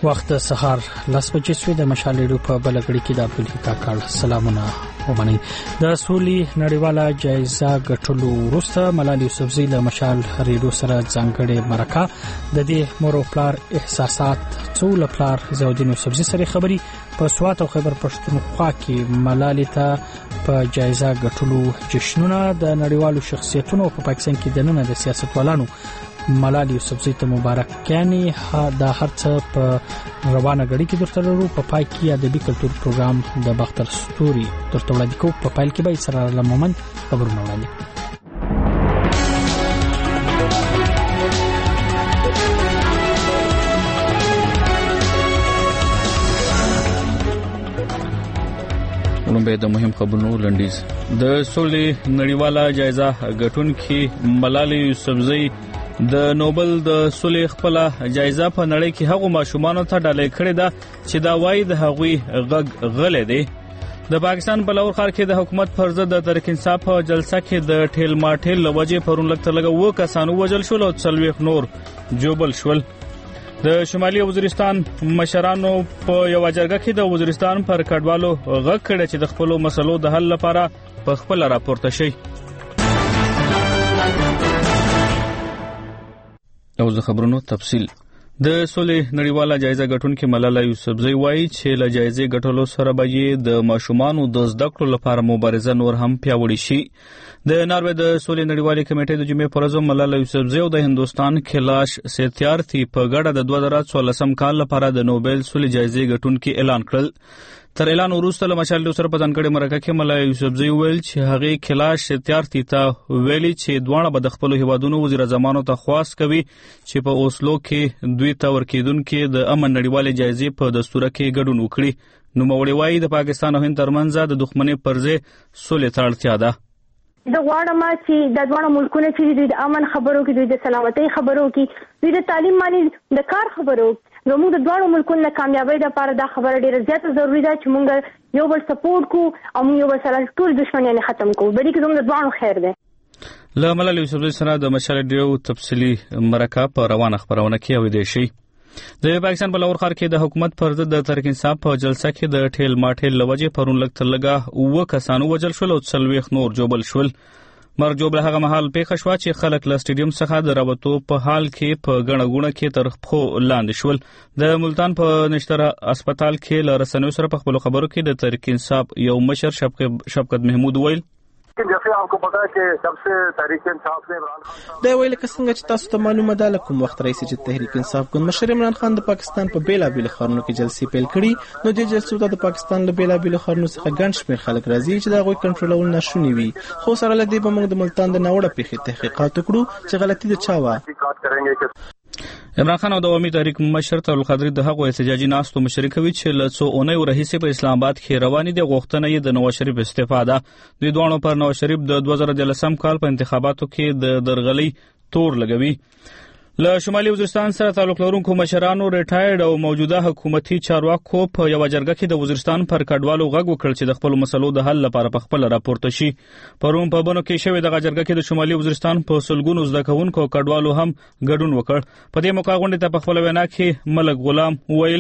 وخت سهار 10 بجې شوې د مشال ریډیو په بلګړی کې د عبدالحق کاکړ سلامونه ومني. د سولې نړیواله جایزه ګټلو وروسته ملال یوسفزۍ له مشال ریډیو سره ځانګړې مرکه د دې مور او پلار احساسات څو لپلار زودین یوسفزۍ سره خبري په سوات او خیبر پښتونخوا کې ملال ته په جایزه ګټلو جشنونه د نړیوالو شخصیتونو په پاکستان کې د نن د سیاستوالانو ملال یوسفزۍ ته مبارک یعنی دا هرڅه په روانه غړي کې درته ورو په پای کې ادبي کلتور پروګرام د باختر ستوري درته وړاندې کوم. په پایل کې به سره لمومن خبرونه وړاندې ولومبه د مهم خبرونو لنډیز. د سولې نړیواله جایزه ګټونکي ملال یوسفزۍ د نوبل د سولې خپل جایزه په نړۍ کې هغو ماشومان ته ډالۍ کړې ده چې دا وایي د هغوی غږ غلې دی. د پاکستان په لاهور ښار کې د حکومت پر ضد د تحریک انصاف په جلسه کې د ټیل ماټیل لوجې پرون لګ و کسانو وجل شول او 40 نور جوبل شول. د شمالي وزیرستان مشرانو په یو جرګه کې د وزیرستان پر کډوالو غږ کړی چې د خپل مسلو د حل لپاره په خپل راپورته شي. او زه خبرونو تفصیل. د سولې نړیواله جایزه ګټونکي ملال یوسفزۍ وایي چې له جایزې ګټلو سره به یې د ماشومانو د زده کړو لپاره مبارزه نور هم پیاوړې شي. د ناروې د سولې نړیوالې کمیټې د جمعې پر ورځ ملال یوسفزۍ او د هندوستان کیلاش ستیارتي په ګډه د 2014 کال لپاره د نوبل سولې جایزې ګټونکي اعلان کړل. تر اعلان وروسته له مشال سره په ځانګړي مرکه کې ملال یوسفزۍ ویل چې هغه کیلاش ستیارتي ته ویلي چې دوه به د خپل هیوادونو وزیر اعظمانو ته خواست کوي چې په اوسلو کې دوی ته ورکیدونکو د امن نړیوالې جایزې په دستور کې ګډون وکړي. نو موري وایي د پاکستان او هند ترمنځ د دښمنۍ پرځې سولې ته اړتیا ده. د غواړم چې د دوه ملکونو چې د امن خبرو کې د سلامتۍ خبرو کې د تعلیم باندې د کار خبرو زموږ د دوه ملکونو کامیابی لپاره دا خبره ډیره زیاته ضروری ده چې موږ یو بل سپورټ کو او موږ یو بل سره ټول دښمنان ختم کو د دې کې زموږ د دوه خیر ده. له ملال یوسفزۍ سره د مشال ډیو تفصیلی مرکه په روانه خبرونه کې اوریدل شي. د پاکستان په لاهور ښار کې د حکومت پر ضد د تحریک انصاف په جلسه کې د ټیل ماټیل لوجې پرون لګ و کسانو وجل شول او 40 نور جوبل شول. مرګ جوړه هغه مهال پیښه شو چې خلک له سټیډیم څخه د راوتو په حال کې په غړغړه کې تر خپو لاندې شول. د ملتان په نشتره هسپتال کې له رسنیو سره په خپل خبرو کې د تحریک انصاف یو مشر شفقت محمود ویل जैसे आपको पता है कि जब से तहरीक इंसाफ ने इमरान खान دا ویل څنګه چې تاسو ته معلومه ده لکه وخت رئیس چې تحریک انصاف ګوند مشر عمران خان د پاکستان په بیلا بیل خارونو کې جلسې پیل کړي نو د جلسو ته د پاکستان له بیلا بیل خارونو څخه ګڼ شمېر خلک راځي چې دا غوي کنټرولول نشونی وي. خو سره لدی به موږ د ملتان د ناوړه پیښې تحقیقات وکړو چې غلطي د چا و. عمران خان او د عوامي تحریک مشر طارق القادری د هغو احتجاجي ناستو مشري کوي چې له څو اونۍ وروسته په اسلام آباد کې روانې دي غوښتنه یې د نواز شریف استفاده. دوی دوه پر نواز شریف د 2013 کال په انتخاباتو کې د درغلي تور لګوي. له شمالي وزیرستان سره تعلق لرونکو مشرانو ریټایرډ او موجوده حکومتي چارواکو په یو جرګه کې د وزیرستان پر کډوالو غږ وکړ چې د خپل مسلو د حل لپاره په خپل راپورته شي. پرون په بنو کې شوې د جرګه کې د شمالي وزیرستان په سلګونو زده کوونکو کډوالو هم ګډون وکړ. په دې موقع غونډې ته په خپل وینا کې ملک غلام ویل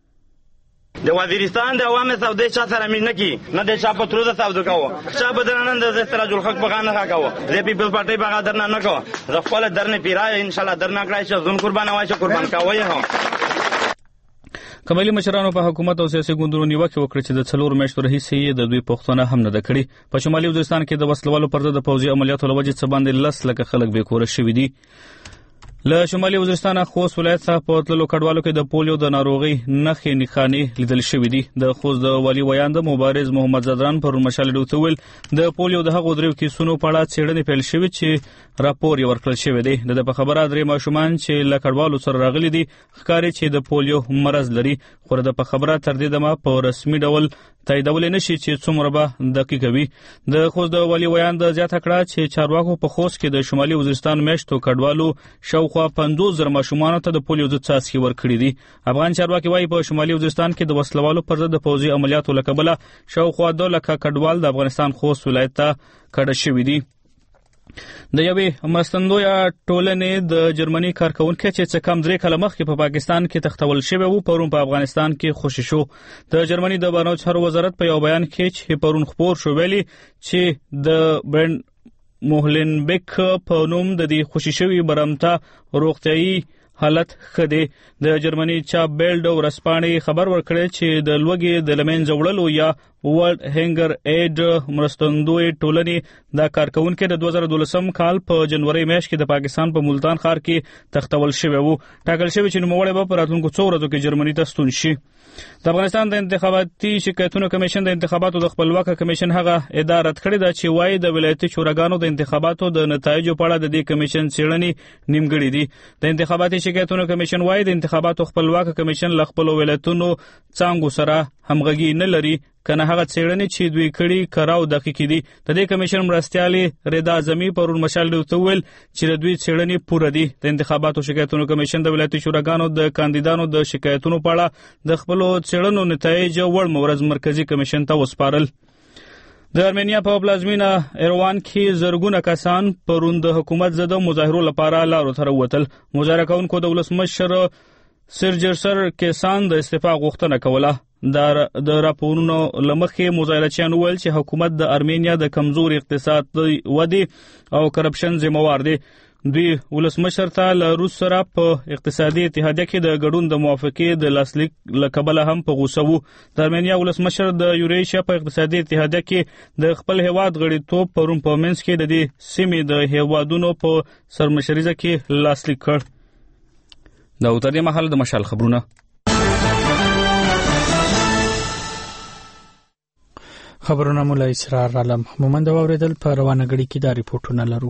د وزیرستان د عوامو سعودي چا سره مين نه کی نه د چا په تروزه سعودي کاوه چا بدرنن د استراج الحق بغانه کاوه د پیپل پارټي بغا درنه نه کاوه ز خپل درنه پیرای ان شاء الله درنه کړای شي زون قربان وای شي قربان کاوه هم. قبایلی مشرانو په حکومت او سیاسي ګوندونو نیوکه وکړه چې د 4 میاشتو راهیسې د دوی پښتنه هم نه دکړي. په شمالي وزیرستان کې د وسلوالو پر ضد د پوځي عملیاتو لوجې څه باندې 10 لک خلک به کور شوي دي. له شمالي وزیرستان خوست ولایت څخه په تللو کډوالو کې د پولیو د ناروغي نښې نښانې لیدل شوې دي. د خوست د والي ویاند مبارز محمد زدران پر مشال ډوتول د پولیو د هغو دریو کیسونو په اړه څېړنې پیل شوې چې راپور یې ورکړل شوی دی. د په خبره درې ماشومان چې له کډوالو سره راغلي دي ښکاري چې د پولیو مرض لري. خو د په خبره تر دې دمه په رسمي ډول تاییدول نشي چې څومره به دقیق وي. د خوست د والي ویاند زیاته کړه چې چارواکو په خوست کې د شمالي وزیرستان میشتو کډوالو شاوخوا 50,000 ماشومان ته د پولیو ضد څاڅکي ورکړي دي. افغان چارواکي وايي په شمالي وزیرستان کې د وسلوالو پر ضد پوځي عملیاتو لکبله شاوخوا 2 لک کډوال د افغانستان خوست ولایت ته کډه شوي دي. د یوې مرستندویه ټولنې د جرمني کارکونکو چې څه کم 3 کاله مخکې په پاکستان کې تختول شوی وو پرون په افغانستان کې خوشی شو. د جرمني د بهرنیو چارو وزارت په یو بیان کې چې پرون خبر شو ویلي چې د برند موهلنبک په نوم د دې خوشی شوی برمته روغتيایي حالت خدي. د جرمني چاپ بیلډ ورسپانې خبر ورکړی چې د لوګي د لمن جوړلو یا ورلد هنگر اید مرستندوی ټولنې د کارکونکو د 2012 کال په جنوري میاشت کې د پاکستان په ملتان ښار کې تختول شوی وو. ټاکل شوی چې نوموړی به په راتلونکو 2 ورځو کې جرمني ته ستون شي. د افغانستان د انتخاباتي شکایتونو کمیشن د انتخاباتو د خپلواکه کمیشن هغه اداره کړې ده چې وايي د ولایتي شوراګانو د انتخاباتو د نتایجو په اړه د دې کمیشن څېړنې نیمګړې دي. د انتخاباتي شکایتونو کمیشن وايي د انتخاباتو خپلواکه کمیشن له خپل ولایتونو څنګه سره همغږي نه لري کنه هغه څېړنې چې دوی کړي کراو دقیق دي. د دې کمیشن مرستيالي رضا اعظمي پرون مشال ته ویل چې دوی څېړنې پوره دي. د انتخاباتو شکایتونو کمیشن د ولایتي شوراګانو د کاندیدانو د شکایتونو په اړه د خپل څېړنو نتایج وړ مورز مرکزی کمیشن ته وسپارل. د ارمینیا په پلازمینه ایروان کې زرګونه کسان پرون د حکومت ضد مظاهرو لپاره لارو ته ووتل. مظاهره کوونکو د ولسمشر سرجرسر کسان د استعفا غوښتنه کوله. د راپورونو لمخې مظاهرچیان ویل چې حکومت د ارمینیا د کمزور اقتصادي ودی او کرپشن ذمہوار دی. دوی ولسمشر ته له روس سره په اقتصادي اتحادیه کې د ګډون د موافقې د لاسلیک لکبله هم په غوسه وو. د ارمینیا ولسمشر د یوریشیا په اقتصادي اتحادیه کې د خپل هیواد غړیتوب پرون په منځ کې د دې سیمې د هیوادونو په سرمشریزه کې لاسلیک کړ. دا تر دې مهال د مشال خبرونه. خبرونه مولا اسرار عالم مومند اوریدل په روانه غړي کې دا ریپورتونه لرو.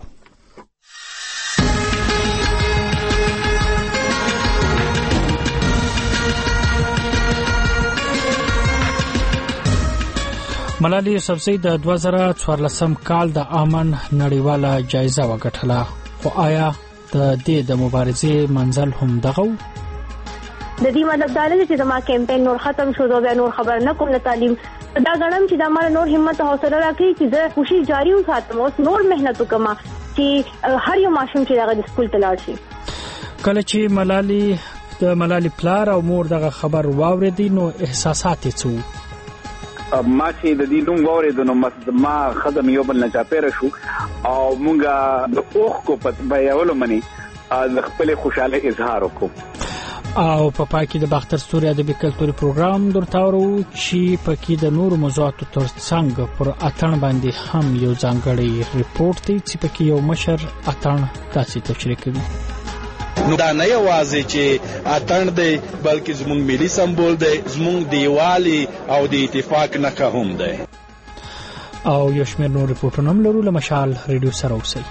ملالي یوسفزۍ د 2014 کال د امن نړیواله جایزه وګټله. خو آیا د دې د مبارزې منزل هم دغه د دې مطلب دا نه چې زما کمپاین نور ختم شو دا نور خبر نه کوم تعلیم دا غړم چې د مال نور همت حوصله راکړي چې زه خوشي جاری وساتم او نور مهنت وکم چې هر یو ماشوم چې دغه سکول ته لاړ شي. کله چې ملالي پلار او مور دغه خبر واوریدي نو احساسات یې څه ما چې د دې دوم واورېدو نو ما خدم یو بل نه چاپېره شو او مونږه د اوخ کو په بیاولو منی د خپل خوشاله اظهار وکړو او په پاکي د باختر ستوري ادبي کلتوري پروګرام درتاورو چې پکې د نور موضوعاتو ترڅنګ پر اتن باندې هم یو ځانګړی ریپورت دی چې پکې یو مشر اتن تاسو تشریح کوي. نو دا نه یوازې چې اتن دی بلکې زموږ ملي سمبول دی زموږ دیوالي او د اتفاق نښه هم دی. او یو شمېر نور ریپورټونه هم لرو له مشال ریډیو سره اوسئ.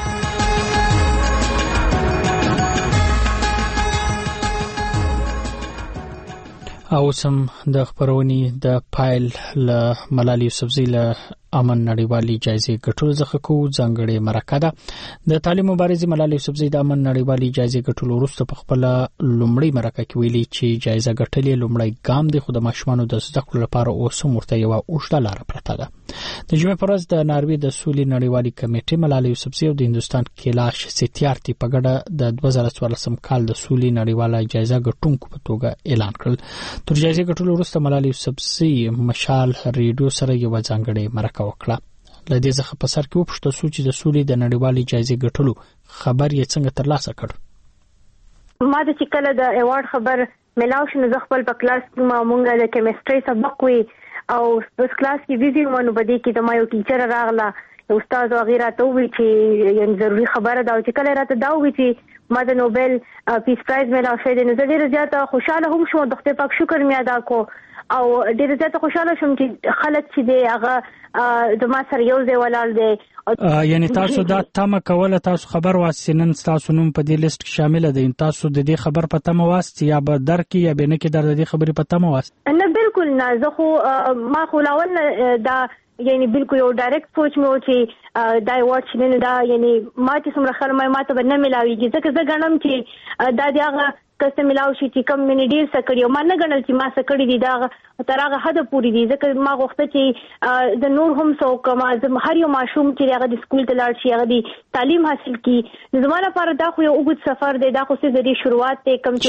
او سم د خبرونې د پایل له ملالي یوسفزۍ له امن نړیوالي جایزې ګټلو څخه کو ځانګړې مرکه ده. د تعلیم مبارزې ملالي یوسفزۍ د امن نړیوالي جایزې ګټلو وروسته په خپل لومړی مرکه کې ویلي چې جایزه ګټلې لومړی ګام دی خو د ماشومانو د زده کړو لپاره اوس هم ورته یوه اوږده لاره پرته ده. د جمعې په ورځ د ناروې د سولې نړیوالي کمیټې ملالي یوسفزۍ او د هندوستان کیلاش ستیارتي په ګډه د 2014 کال د سولې نړیواله جایزه ګټونکو په توګه اعلان کړل. تر جایزې ګټلو وروسته ملالي یوسفزۍ مشال ریډیو سره یو ځانګړې مرکه وکړه. لدې څخه په سر کې وپوښتل شو چې د سولې د نړیوالې جایزې ګټلو خبر یې څنګه ترلاسه کړ. ما د چې کله د ایوارډ خبر ملاو شو نو زه خپل په کلاس کې ما مونږه د کیمستري سبق وی او په کلاس کې ویډیو مونږ بده کې د ما یو ټیچر راغله استاد وغیرہ ته وی چې یو ضروری خبره دا چې کله راته دا وی چې ما د نوبل پیس پرایز ملاو شوی دی نو زه ډیره زیاته خوشاله هم شوم. د خدای پاک شکر مې ادا کو او ډیره زیاته خوشاله شوم چې خلک چې دی هغه د ما سره یو ځای ولاړ دی. یعنی تاسو دا تمه کوله تاسو خبر واسینن تاسو نوم په دې لیست کې شامل دی تاسو د دې خبر په تمه واست یا به درک یا به نه کې د دې خبرې په تمه واست؟ نه بالکل نه زه خو ما خو لاول دا یعنی بالکل یو ډایرکټ سوچ مې و چې دا ایوارډ چې نه دا یعنی ما چې څومره خلک ما ته به نه ملاویږي ځکه زه ګڼم چې دا د هغه کسته ملاو شي چې کم منی ډیر سکړی او ما نه غنل چې ما سکړی دي دا ترغه حد پوری دي ځکه ما غوښته چې د نور هم سو کما هر یو ماشوم چې هغه د سکول ته لاړ شي هغه د تعلیم حاصل کړي نو زموږ لپاره دا خو یو اوږد سفر دی دا خو څه د شروعات ته کم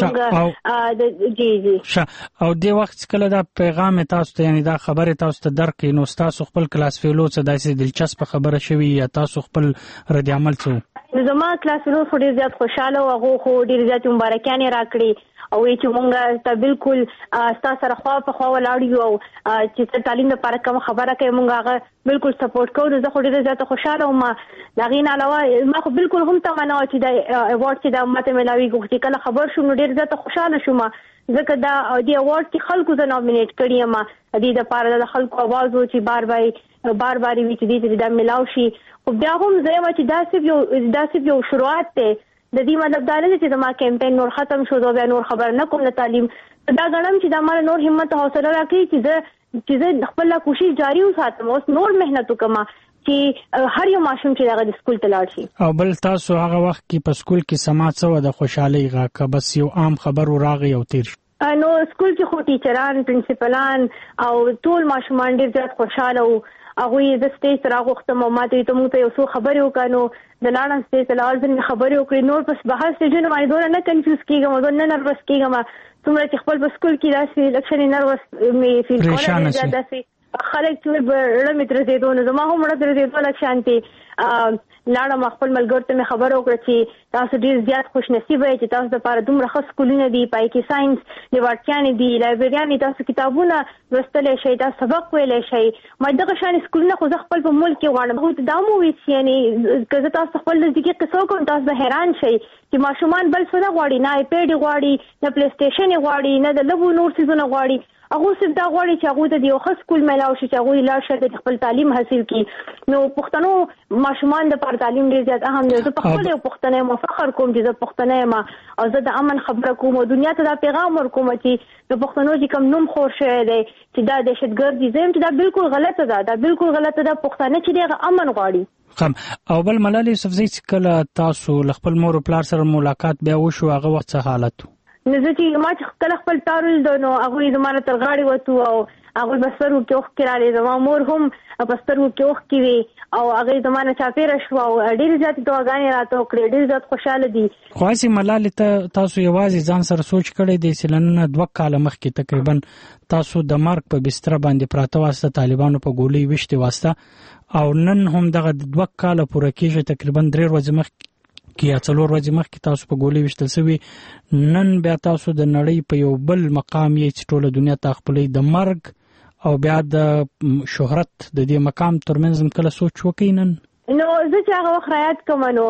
څنګه جی او د وخت کله دا پیغام تاسو ته یعنی دا خبره تاسو ته درکې نو تاسو خپل کلاس فیلو څه داسې دلچسپ خبره شوی یا تاسو خپل رد عمل څه زما کلاس فیلو خو ډیر زیات خوشاله او هغه خو ډیر زیات مبارکانه راکړي او چې مونږ ته بالکل تاسو سره خوا په خوا ولاړ یو چې تعلیم لپاره کوم خبره کوي مونږ هغه بالکل سپورټ کوو زه خو ډیر زیات خوشاله وم دا غین علاوه ما خو بالکل هم تمنا چې دا ایوارډ چې دا ماته ملاوي غوښتي کله خبر شوم ډیر زیات خوشاله شوم ځکه دا د ایوارډ کې خلکو زه نومینیټ کړی یم د لپاره د خلکو आवाज و چې بار بار وی چې دا ملاو شي خو بیا هم زه ما چې دا صرف یو شروعات ته د دې مطلب دا نه چې زما کمپاین نور ختم شو دا نور خبر نه کوم د تعلیم دا غنم چې دا مال نور همت حوصله راکړي چې زه خپل کوشش جاری وساتم اوس نور مهنت وکم چې هر یو ماشوم چې دغه د سکول ته لاړ شي او بل تاسو هغه وخت کې په سکول کې سماعت سو د خوشحالي غاکه بس یو عام خبر راغی او تیر نو سکول کې خو ټیچران پرنسپلان او ټول ماشومان ډیر زیات خوشاله وو هغه د سټیج راغوښته ماته ته موږ ته یو څو خبرې وکړو د لاړم سټیج لازم خبرې وکړې نور پس بحث سټیجونه باندې دونه نه کنفیوز کیږم نه نروس کیږم څومره چې خپل په سکول کې داسې لکشن نروس می فیل کوله داسې خلک چې ورړه متر زه دونه زما هم ورته زه ډول شانتي لاړم خپل ملګرو ته خبر وکړه چې تاسو ډیر زیات خوش نصیب یې چې تاسو لپاره دومره ښه سکولونه دي پای کې ساينس لیبارټیان دي لایبرریان تاسو کتابونه لوستلای شئ تاسو سبق ویلای شئ ما دغه شان سکولونه خو خپل په ملک کې غواړم دا مو وی چې یعنی که تاسو خپل نزدیکی قصو کوم تاسو به حیران شئ چې ماشومان بل څه غواړي نه آیپډ غواړي نه پلی سټیشن غواړي نه د لبو نور څه غواړي هغه څه دا غواړي چې هغه د یو ښه سکول ملاو شي چې هغه لا شي د خپل تعلیم حاصل کړي نو پښتنو ماشومان د پر تعلیم ډیر زیات اهم دي زه په خپل یو پښتنه مفخر کوم چې زه پښتنه ما او زه د امن خبره کوم او دنیا ته دا پیغام ورکوم چې د پښتنو چې کم نوم خور شوی دی چې دا دهشتګرد دي زم چې دا بالکل غلطه ده دا بالکل غلطه ده پښتنه چې دغه امن غواړي او بل ملالي یوسفزۍ کله تاسو خپل مور او پلار سره ملاقات بیا وشو هغه وخت څه حالت نو زه چې ما چې کله خپل تارول دونو هغه زمانه تر غاړي وته او هغه بسرو کې وخت کړاله زما مور هم بسرو کې وخت کې او هغه زمانه چاپیره شو او ډیر زیات دعاګانې راته وکړې ډیر زیات خوشاله دي خواسي ملالي تاسو یوازې ځان سره سوچ کړی دی چې لنه 2 کال مخکې تقریبا تاسو د مرګ په بستر باندې پراته واسطه طالبانو په ګولۍ وشته واسطه او نن هم دغه 2 کال پوره کېږي تقریبا 3 ورځې مخکې یا 4 ورځې مخکې تاسو په ګولۍ وشتل سوي نن بیا تاسو د نړۍ په یو بل مقام یې چې ټوله دنیا ته خپلې د مرګ او بیا د شهرت د دې مقام ترمنځ کله سوچ وکړئ نن نو زه چې هغه وخت رايات کوم نو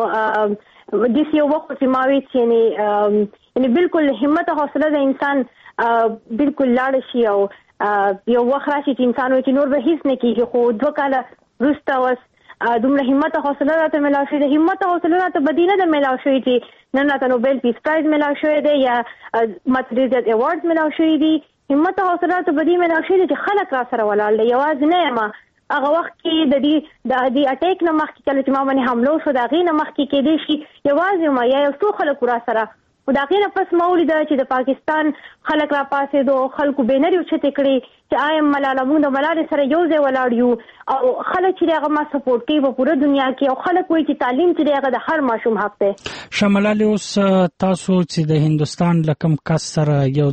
د یو وخت چې ما وی چې یعنی بالکل همت او حوصله د انسان بالکل لاړ شي او یو وخت راشي چې انسان وي چې نور به هیڅ نه کیږي خو 2 کال وروسته وس دومره همت او حوصله راته ملاو شوې ده همت او حوصله راته بدینه ده ملاو شوې چې نن راته نوبل پیس پرایز ملاو شوې ده یا ماتریزت ایوارډز ملاو شوې دي همت او حوصله راته بدینه ملاو شوې ده چې خلک را سره ولاړ دي یوازې نه یم هغه وخت کې د دې اٹیک نه مخکې کله چې ما باندې حمله وشو د هغې نه مخکې کېدی شي یوازې ما یا یو څو خلک را سره خو د هغې نه پس ما ولیده چې د پاکستان خلک را پاسېدو خلکو بېنرې اوچتې کړې چې آیم ملاله موږ د ملالې سره یو ځای ولاړ یو او خلک چې هغه ما سپورټ کوي په پوره دنیا کې او خلک وایي چې تعلیم چې هغه د هر ماشوم حق دی شملالي اوس تاسو چې د هندستان لکم کس سره یو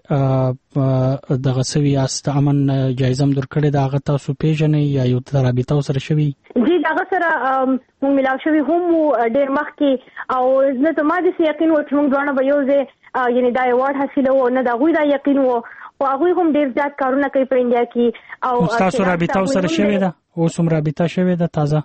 ځای دغه سوي است امن جایزه هم درکړې ده هغه تاسو پیژنئ یا یو رابطه سره شوي جی هغه سره موږ ملاو شوي هم ډېر مخکې او زه ته ما داسې یقین و چې موږ دواړه به یو ځای یعنی دا ایوارډ حاصلوو نه د هغوی دا یقین و او هغوی هم ډېر زیات کارونه کوي په انډیا کې او تاسو رابطه سره شوې ده اوس هم رابطه شوې ده تازه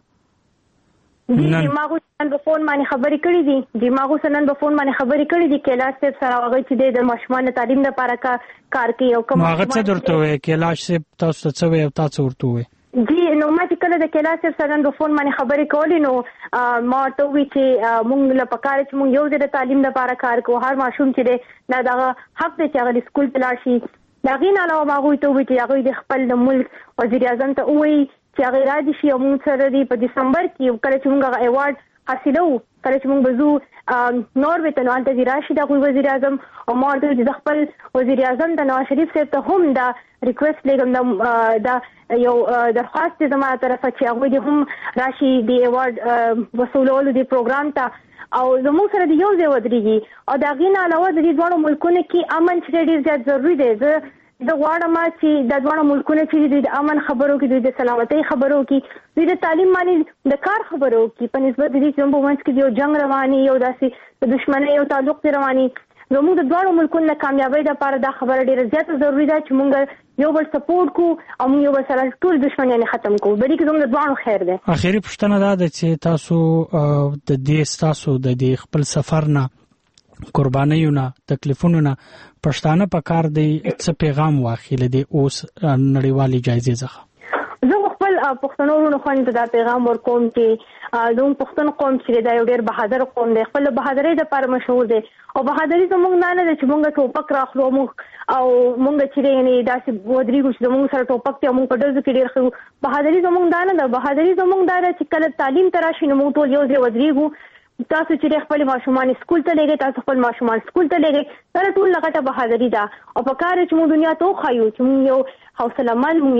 جی ما غو نن په فون باندې خبرې کړې دي جی ما غو نن په فون باندې خبرې کړې دي کلاس صاحب سره هغه چې د ماشومان تعلیم لپاره کار کوي او کوم هغه څه درته وي کلاس صاحب تاسو څه وي او تاسو ورته وي جی نو ما چې کله د کلاس صاحب سره په فون باندې خبرې کولې نو ما ته وی چې مونږ له پکاره چې مونږ یو د تعلیم لپاره کار کوو هر ماشوم چې دی دا دغه حق دی چې هغه سکول ته لاړ شي دا غین علاوه ما غوښتل و چې هغه د خپل د ملک وزیر اعظم ته وایي چې هغه راځي شي او موږ سره دی په دسمبر کې کله چې موږ ایوارډ حاصلو کله چې موږ بزو نوروې ته نو الته راشي د وزیر اعظم او مارته د خپل وزیر اعظم د نواز شریف صاحب ته هم دا ریکوست لګم دا یو درخواست زما طرفه چې هغه دې هم راشي د ایوارډ وصولولو د پروګرام ته او زموږ سره د یو ځای ودرېږي او دا غینه علاوه د دې دوه ملکونو کې امن چې ډېر زیات ضروری دی. د غواړم چې د دوه ملکونو چې د امن خبرو کې د سلامتۍ خبرو کې د تعلیم باندې د کار خبرو کې په نسبت د دې چې په منځ کې یو جنگ رواني یو داسې د دښمنۍ یو تعلق رواني زموږ د دوه ملکونو کامیابی لپاره دا خبره ډیره زیاته ضروری ده چې موږ یو بل سپورټ کو او موږ یو بل سره ټول دښمنۍ ختم کو بلکې چې زموږ د دوه خیر ده. اخیری پوښتنه دا ده چې تاسو د دې تاسو د خپل سفر نه قربانیونه تکلیفونه پښتانه په کار دی څه پیغام واخیل دي اوس نړیوالې جایزې څخه؟ زه خپل پښتنو ورونو خو ته دا پیغام ورکوم چې زموږ پښتون قوم چې دا یو ډېر بهادر قوم دی خپل بهادرۍ لپاره مشهور دی او بهادرۍ زموږ نه ده چې موږ ټوپک راخلو او موږ چې یعنی داسې ودرېږو چې زموږ سره ټوپک ته موږ په ډزو کې ډېر خو بهادرۍ زموږ نه ده. بهادرۍ زموږ دا ده چې کله تعلیم ته راشي نو موږ ټول یو ځای ودرېږو. تاسو چې خپل ماشومان سکول ته لګي تاسو خپل ماشومان سکول ته لګي دا ټول لغته بهادرۍ ده او په کار چې موږ دنیا ته خایو چې موږ یو حوصله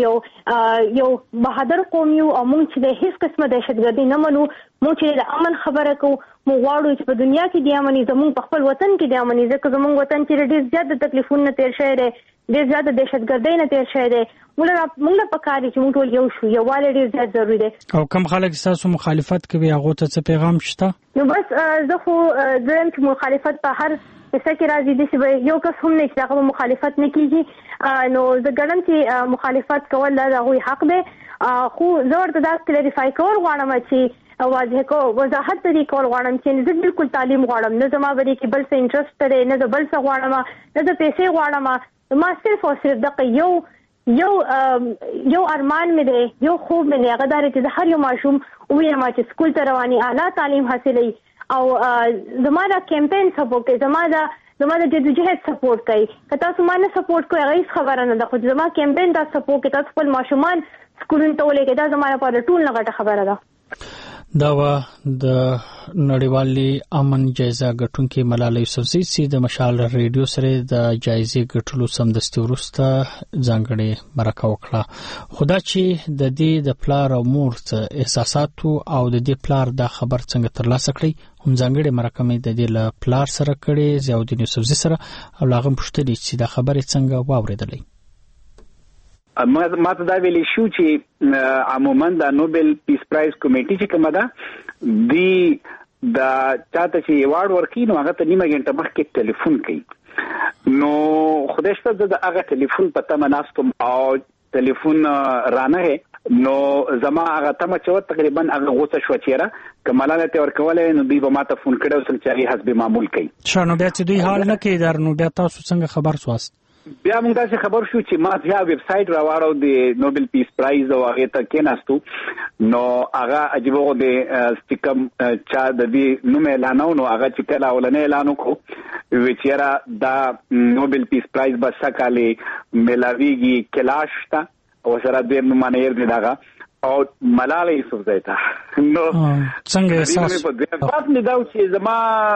مند یو بهادر قوم یو او موږ چې د هیڅ قسمه دهشتګردي نه منو موږ چې د امن خبره کوو موږ غواړو چې په دنیا کې د امن زموږ په خپل وطن کې د امن ځکه زموږ وطن چې ډېر زیات د تکلیفونو تیر شوی دی ډېر زیات د دهشتګردۍ نه تیر شوی دی موږ په کار چې موږ ټول یو شو یووالی ډېر زیات ضروري دی. او کوم خلک تاسو مخالفت کوي هغه ته څه پیغام شته؟ نو بس زه خو درم چې مخالفت په هر څه کې راځي د چې یو کس هم نه چې هغه مخالفت نه کیږي نو زه ګڼم چې مخالفت کول د هغوی حق دی خو زه ورته دا کلیریفای کول غواړم چې واضح کو وضاحت دې کول غواړم چې زه بالکل تعلیم غواړم نه زما بری کې بل څه انټرست لري نه د بل څه غواړم نه د پیسې غواړم ما صرف او صرف دغه یو ارمان مې دی یو خوب مې دی هغه دا چې هر یو ماشوم ووایم چې سکول ته رواني اعلی تعلیم حاصلوي او زما دا کمپاین سپورټ کوي زما د جدوجہد سپورټ کوي که تاسو ما نه سپورټ کوئ هغه خبره نه ده خو زما کمپاین دا سپورټ کوي تاسو خپل ماشومان سکولونو ته ولېږئ دا زما لپاره ټول نه غټه خبره ده. دا د نړیوالې امن جایزه ګټونکې ملاله یوسفزۍ چې د مشال ریډیو سره د جایزې ګټلو سمدستي وروسته ځانګړې مرکه وکړه خو دا چې د دې د پلار او مور احساساتو او د دې پلار د خبر څنګه ترلاسه کړي هم ځانګړې مرکه مې د دې له پلار سره کړې ضیاءالدین یوسفزۍ سره او هغه پوښتنه چې دا خبرې څنګه واوریدلې. ما ته دا ویل شو چې عموما د نوبل پیس پرایز کمیټې چې کومه ده دی دا چاته چې ایوارډ ورکړي نو هغه ته نیمه غنټه مخکې ټلیفون کوي نو خدای شته د هغه ټلیفون په تمه ناستم او ټلیفون رانه نو زما هغه تمه چې تقریبا هغه غوسه شو چیرې کماله ته ورکولې نو دوی به ما ته فون کړو چې هغه حسب معمول کوي شنو بیا چې دوی حال نه کوي درنو بیا تاسو څنګه خبر سواست بیا موږ دا خبر شو چې ما بیا ویب سټ راوړو د نوبل پیس پرایز او هغه ته کېناستو نو هغه عجیبو د سټیکم چا د دې نوم اعلانو نو هغه چې کله ولنه اعلان وکړو وچیرا دا نوبل پیس پرایز به سکالي ملاویږي کلاش تا او سره د معنی دی داغه او ملاله یوسفزۍ ته نو څنګه احساس پات مې دا چې زما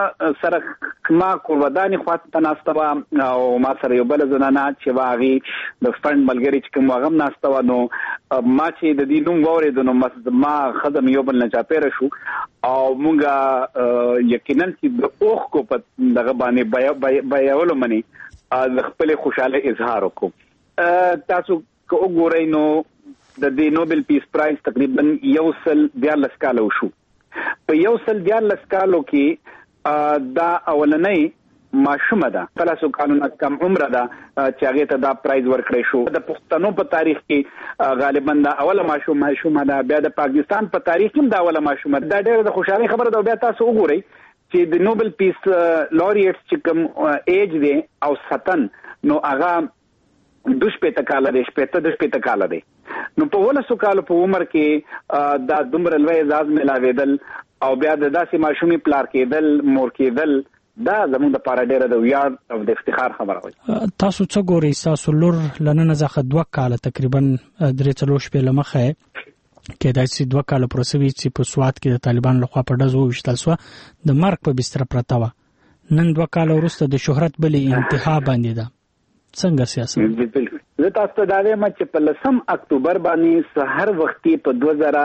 سره ما قرباني خواته تناستوا او ما سره یو بل زنانه چې واغي د فند ملګری چې کوم واغم ناستوا نو ما چې د دې نوم وورید نو ما خدم یو بل نه چاپېره شو او مونږه یقینا چې د اوخ کو په دغه باندې بیاولو منی د خپل خوشاله اظهار وکړو تاسو کو ګورئ نو د دې نوبل پیس پرایز تقریبا 114 کال وشو په 114 کالو کې دا اولنۍ ماشومه ده پلاسو قانون کم عمره ده چې هغه ته دا پرایز ورکړی شو د پښتنو په تاریخ کې غالبا دا اوله ماشومه ده بیا د پاکستان په تاریخ کې دا اوله ماشومه ده دا ډېر د خوشحالي خبره ده بیا تاسو وګورئ چې د نوبل پیس لوریټس چې کوم ایج دی او ساتن نو هغه دوش په تکاله دي شپته کاله دي نو په ولسو کال په عمر کې دا دومره لوی اعزاز ملاویدل او بیا د داسې ماشومي پلار کېدل مور کېدل دا زموږ د پاره ډېره د ویاړ او د افتخار خبره وي. تاسو څه ګورئ تاسو لور لنن ځخه 2 کال تقریبا 3 شپې لمخه کېدای شي 2 کال پروسوي چې په سوات کې د طالبان لخوا په ډزو وشتل سو د مرګ په بستر پرته و نن 2 کال وروسته د شهرت بلې انتها باندې ده څنګه سیاست زه تاسو ته دا وایم چې په 10 اکتوبر باندې سحر وختي په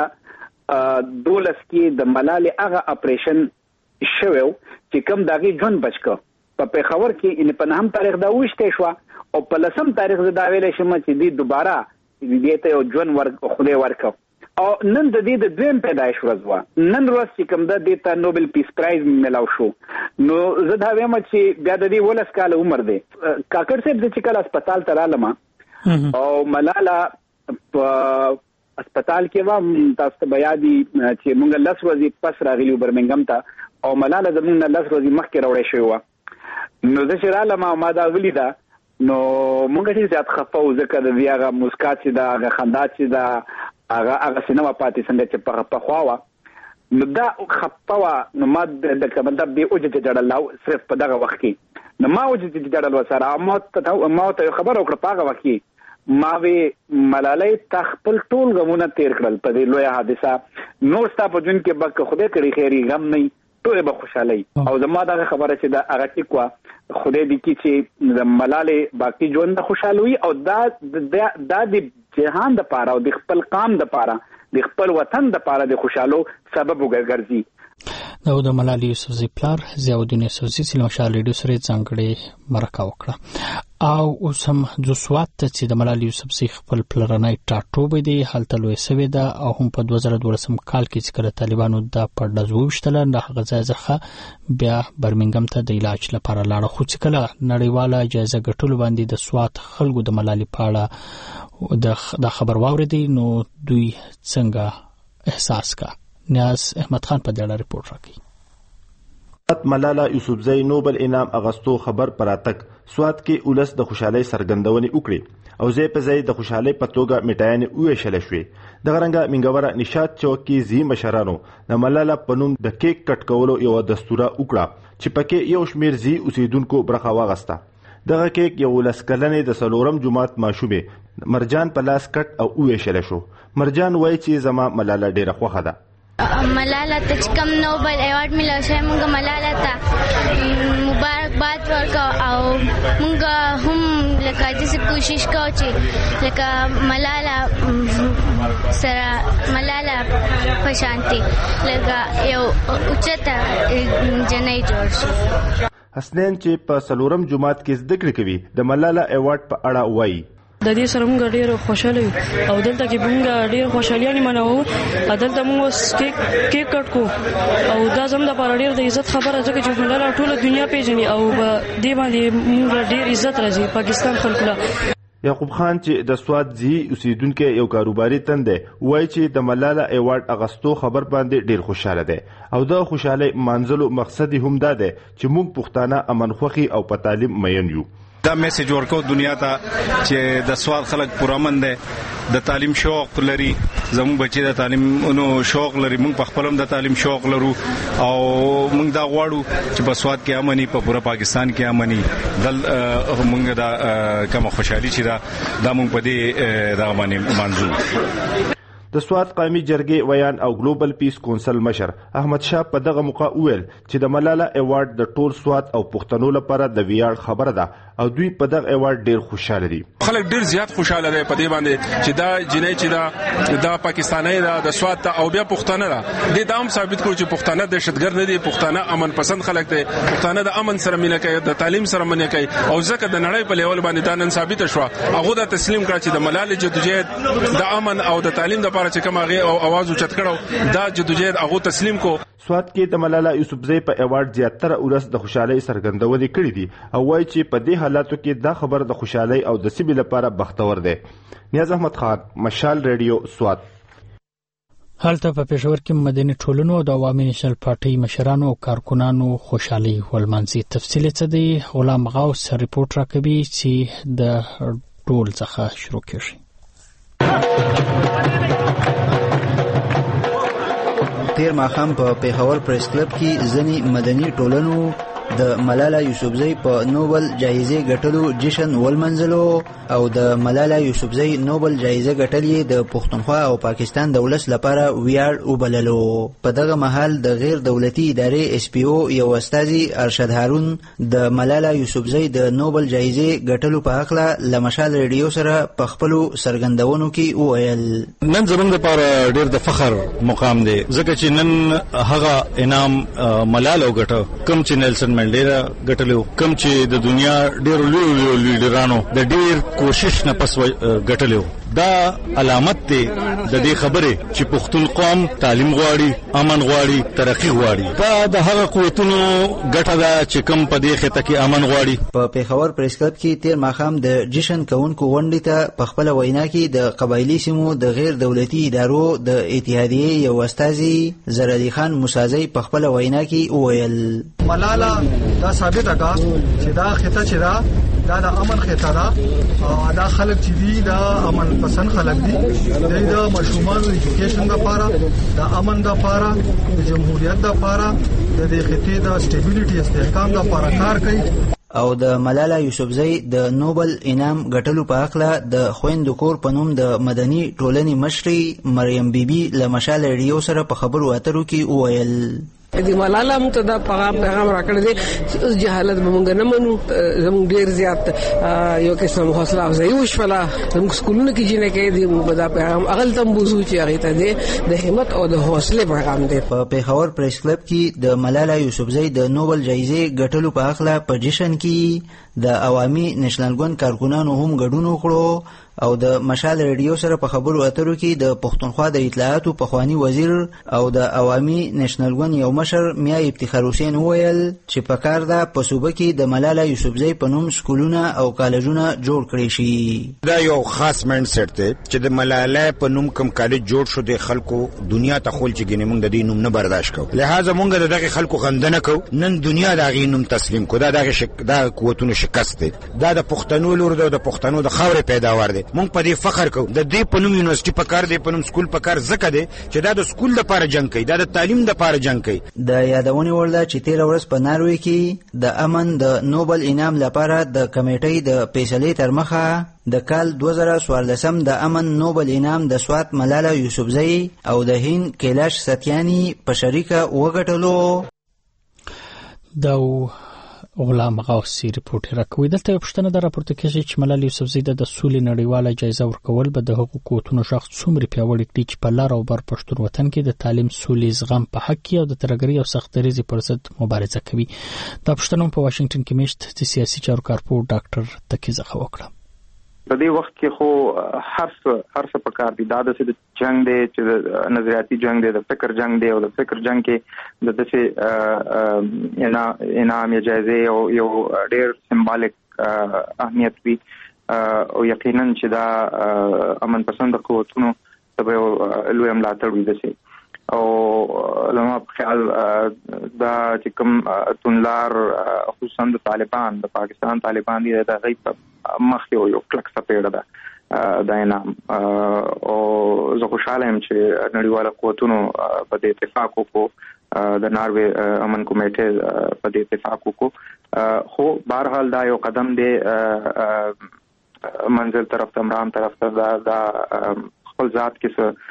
2012 کې د ملالۍ هغه اپریشن شوو چې کوم داغي ژوند بچکو په پیښور کې ان په 9 تاریخ دا وشته شو او په 10 تاریخ دا ویل شم چې دی دوباره دې ته یو ژوند خدای ورکو او نن د دې د دویم پیدایش ورځ و نن ورځ چې کوم د دې ته نوبل پیس پرایز ملاو شو نو زه دا وایم چې بیا د دې ولس کال عمر دی کاکړ صاحب چې کله هسپتال ته رالم او ملاله په هسپتال کې و تاسو ته بیا دي چې مونږ 10 ورځې پس راغلیو برمنګم ته او ملاله زمونږ 10 ورځې مخکې راوړې شوی و نو زه چې رالم ما دا ولیدا نو مونږ چې زیات خفه و ځکه د هغه مسکات چې دا هغه خندا چې دا هغه سينما پاتې څنګه چې په خواوه نو دا خپوا نو ما د کمنده به اوجه جوړلاو صرف په دغه وخت کې نو ما اوجه جوړل وسره ما ته خبر وکړه په هغه وخت کې ما وی ملالۍ تخپل ټول غمونه تیر کړل په دې لوی حادثه نور ستا په جون کې بک خدای کړي خیری غم نه ټول به خوشاله او زما دا خبره چې دا هغه ټیکوا خدای دې کی چې د ملالۍ باقی ژوند خوشاله وي او دا د جهان د پاره او د خپل قام د پاره د خپل وطن د پاره د خوشاله سبب وګرځي د ملالۍ یوسفزۍ پلار ضیاءالدین یوسفزۍ سره مشال ریډیو سره ځانګړي مرکه وکړه او اوس هم د سوات ته چې د ملالۍ یوسفزۍ خپل پلرنۍ ټاټوبه دی هلته لوی سوي ده او هم په 2012 کال کې چې کله طالبانو د پړډز وشتل نه غځای ځخه بیا برمنګم ته د علاج لپاره لاړ خو چې کله نړیواله جایزه ګټلو باندې د سوات خلکو د ملالۍ پاړه د خبر واوریدي نو دوی څنګه احساس کا نیاز احمد خان په دې اړه ریپورت راکړي ملاله یوسفزۍ نوبل انعام اغستو خبر پراتک سوات کې اولس د خوشحالي سرګندونې وکړي او زې په زې د خوشحالي په توګه میټاینې وېشل شوې د غرنګا منګوره نشاط چوک کې زی مشرانو د ملاله پنوم د کیک کټ کولو یو دستوره وکړه چې پکې یو شمیر زی اوسیدونکو برخه واغسته دغه کیک یو لسکلنې د سلورم جمعات ماشومه مرجان په لاس کټ او وېشل شو مرجان وایي چې زما ملاله ډیره خوښه ده ملاله ته کم نوبل ایوارډ ملو شوی موږ ملاله ته مبارکباد ورکو او موږ هم لکه داسې کوشش کوو چې لکه ملاله سره ملاله په شانتي لکه یو اوچته جنۍ جوړ شي حسنین چې په سلورم جمعات کې زده کړې کوي د ملاله ایوارډ په اړه وایي د دې سره موږ ډېر خوشاله یو او دلته کې موږ ډېر خوشالي منو دلته موږ کیک کټ کو او دا زموږ لپاره ډېر د عزت خبره ځکه چې ملاله ټول دنیا پیژني او دې باندې موږ ډېر عزت راځي پاکستان خلکو له یعقوب خان چې د سواد زی اوسیدونکو یو کاروباري تند وایي چې د ملاله ایوارډ اغستو خبر باندې ډېر خوشاله ده او د خوشاله منځلو مقصد هم ده چې موږ پښتانه امن خوخي او په تعلیم مین یو دا میسج ورکو دنیا ته چې د سوال خلک پرامن دي د تعلیم شوق لري زموږ بچي د تعلیمونو شوق لري موږ په خپلم د تعلیم شوق لرو او موږ دا غواړو چې په سواد کې امني په پورا پاکستان کې امني دل موږ دا کوم خوشحالي چې دا موږ په دې دا باندې منځو د سوات قومي جرګې ویان او ګلوبل پیس کونسل مشر احمد شاه په دغه موقع ویل چې د ملاله ایوارډ د ټول سوات او پښتنو لپاره د ویاړ خبره ده او دوی په دغه ایوارډ ډیر خوشاله دي خلک ډیر زیات خوشاله دي په دې باندې چې دا جنۍ چې دا پاکستاني ده د سوات ته او بیا پښتانه ده د دام ثابت کړو چې پښتانه دهشتګرد نه دي پښتانه امن پسند خلک دي پښتانه د امن سره مینه کوي د تعلیم سره مینه کوي او ځکه د نړۍ په لیول باندې دا نن ثابت شو هغه دا تسلیم کړ چې د ملاله جدوجہد د امن او د تعلیم د لپاره چې کوم هغه او आवाज اوچت کړو دا جدوجہد هغه تسلیم کو سوات کې د ملاله یوسفزۍ په ایوارډ زیاتره ولس د خوشحالي سرګندونې کړې دي او وایي چې په دې حالاتو کې دا خبر د خوشحالي او د سیمې لپاره بختور دی نیاز احمد خان مشال ریډیو سوات هلته په پېښور کې مدني ټولنو او د عوامي نېشنل پارټي مشرانو او کارکونانو خوشحالي ولمانځي تفصیل څه دی غلام غوث ریپورت راکوي چې د ټول څخه شروع کیږي تیر ماښام په پیښور پریس کلب کې ځینې مدني ټولنو د ملاله یوسفزۍ په نوبل جایزه ګټلو جشن ولمنځلو او د ملاله یوسفزۍ نوبل جایزه ګټل د پښتونخوا او پاکستان د ولس لپاره ویاړ وبللو. په دغه مهال د غیر دولتي ادارې اس پی او یو استاذي ارشد هارون د ملاله یوسفزۍ د نوبل جایزه ګټلو په حق له مشال ریډیو سره په خپل سرګندونو کې وویل نن زموږ لپاره ډېر د فخر مقام دی ځکه چې نن هغه انعام ملاله وګټه کوم چې نیلسن منډیلا ګټلو کوم چې د دنیا ډېر لوی لیډرانو د ډېر کوشش نه پس ګټلو. دا علامت دی د دې خبره چې پښتون قوم تعلیم غواړي امن غواړي ترقی غواړي. دا د هغه قوتونو ګټه ده چې کوم په دې خطه کې امن غواړي. په پیښور پریس کلب کې تیر ماښام د جشن کوونکو غونډې ته په خپل وینا کې د قبایلی سیمو د غیر دولتي ادارو د اتحادیې یو استاذي زرعلي خان موسازی په خپل وینا کې وویل ملاله دا ثابته کا چې دا خطه چې دا د امن خطه ده او دا خلک چې دي دا امن پسند خلک دي د مشرومان ایجوکیشن لپاره د امن لپاره د جمهوریت لپاره د دې خطې د سټیبیلیټي استحکام لپاره کار کوي. او د ملاله یوسفزۍ د نوبل انعام ګټلو په حق د خويندو کور په نوم د مدني ټولنې مشري مریم بیبي له مشال ریډیو سره په خبرو اترو کې وویل د ملاله موږ ته دا پیغام راکړی دی چې اوس جهالت به موږ نه منو. زموږ ډېر زیات یو قسم حوصله افزایي وشوله زموږ سکولونو کې جنې کې دی موږ دا پیغام اغل تم بوزو چې هغه ته دی د همت او د حوصله پیغام دی. په پیښور پریس کلب کې د ملاله یوسفزۍ د نوبل جایزه ګټلو په حق په جشن کې د عوامي نېشنل ګوند کارکونانو هم ګډون وکړو او د مشال ریډیو سره په خبرو اترو کې د پښتونخوا د اطلاعاتو پخوانی وزیر او د عوامي نېشنل ګوند یو مشر میا افتخار حسین وویل چې په کار ده په صوبه کې د ملاله یوسفزۍ په نوم سکولونه او کالجونه جوړ کړي شي. دا یو خاص مایند سیټ دی چې د ملاله په نوم کوم کالج جوړ شو د خلکو دنیا ته خول چې ګینه موږ د دې نوم نه برداشت کوو لہذا موږ دغه خلکو غندنه کوو. نن دنیا دا غي نوم تسلیم کو دا دغه قوتونو شکست دی. دا د پښتنو لور د پښتنو د خاورې پیداوار دی. مونږ په دې فخر کوو. د دې په نوم یونیورسيټي په کار دی په نوم سکول په کار زکه دی چې دا د سکول لپاره جنگ کوي دا د تعلیم لپاره جنگ کوي. د یادونې وړ ده چې تیر ورځ په ناروې کې د امن د نوبل انعام لپاره د کمیټې د فیصلې تر مخه د کال 2014 د امن نوبل انعام د سوات ملاله یوسفزۍ او د هند کیلاش ستیانی په شریکه وګټلو. دا غلام غوثي رپورټ راکوي. دلته پښتنه د راپورټ کې چې ملاله یوسفزۍ د سولې نړیواله جایزه ورکول به د حقوقو شخص څومره پیاوړی کړي چې په لار او بر پښتون وطن کې د تعلیم سولې زغم په حق کې او د ترګری او سختریزي پر ضد مبارزه کوي. دا پښتنه په واشنگټن کې میشت د سیاسي چارو کارپور ډاکټر تکیزه خو وکړه. په دې وخت کې خو هر څه په کار دي. دا د جنگ دی چې د نظریاتي جنگ دی د فکر جنگ دی او د فکر جنگ کې د دې انعام یا جایزه او یو ډېر سمبالیک اهمیت وي او یقینا چې دا امن پسند قوتونو ته لوی ملاتړ وي دسي او لما په خیال دا چې کوم تونلار خصوصا د طالبان د پاکستان طالبان دي دا غیب مخ یو کلک سپېړه ده دا انعام او زه خوشاله یم چې نړیواله قوتونو په دې اتفاق وکړو د ناروې امن کمیټې په دې اتفاق وکړو. خو بهرحال دا یو قدم دی منزل طرف ته امرام طرف ته دا خپل ذات کې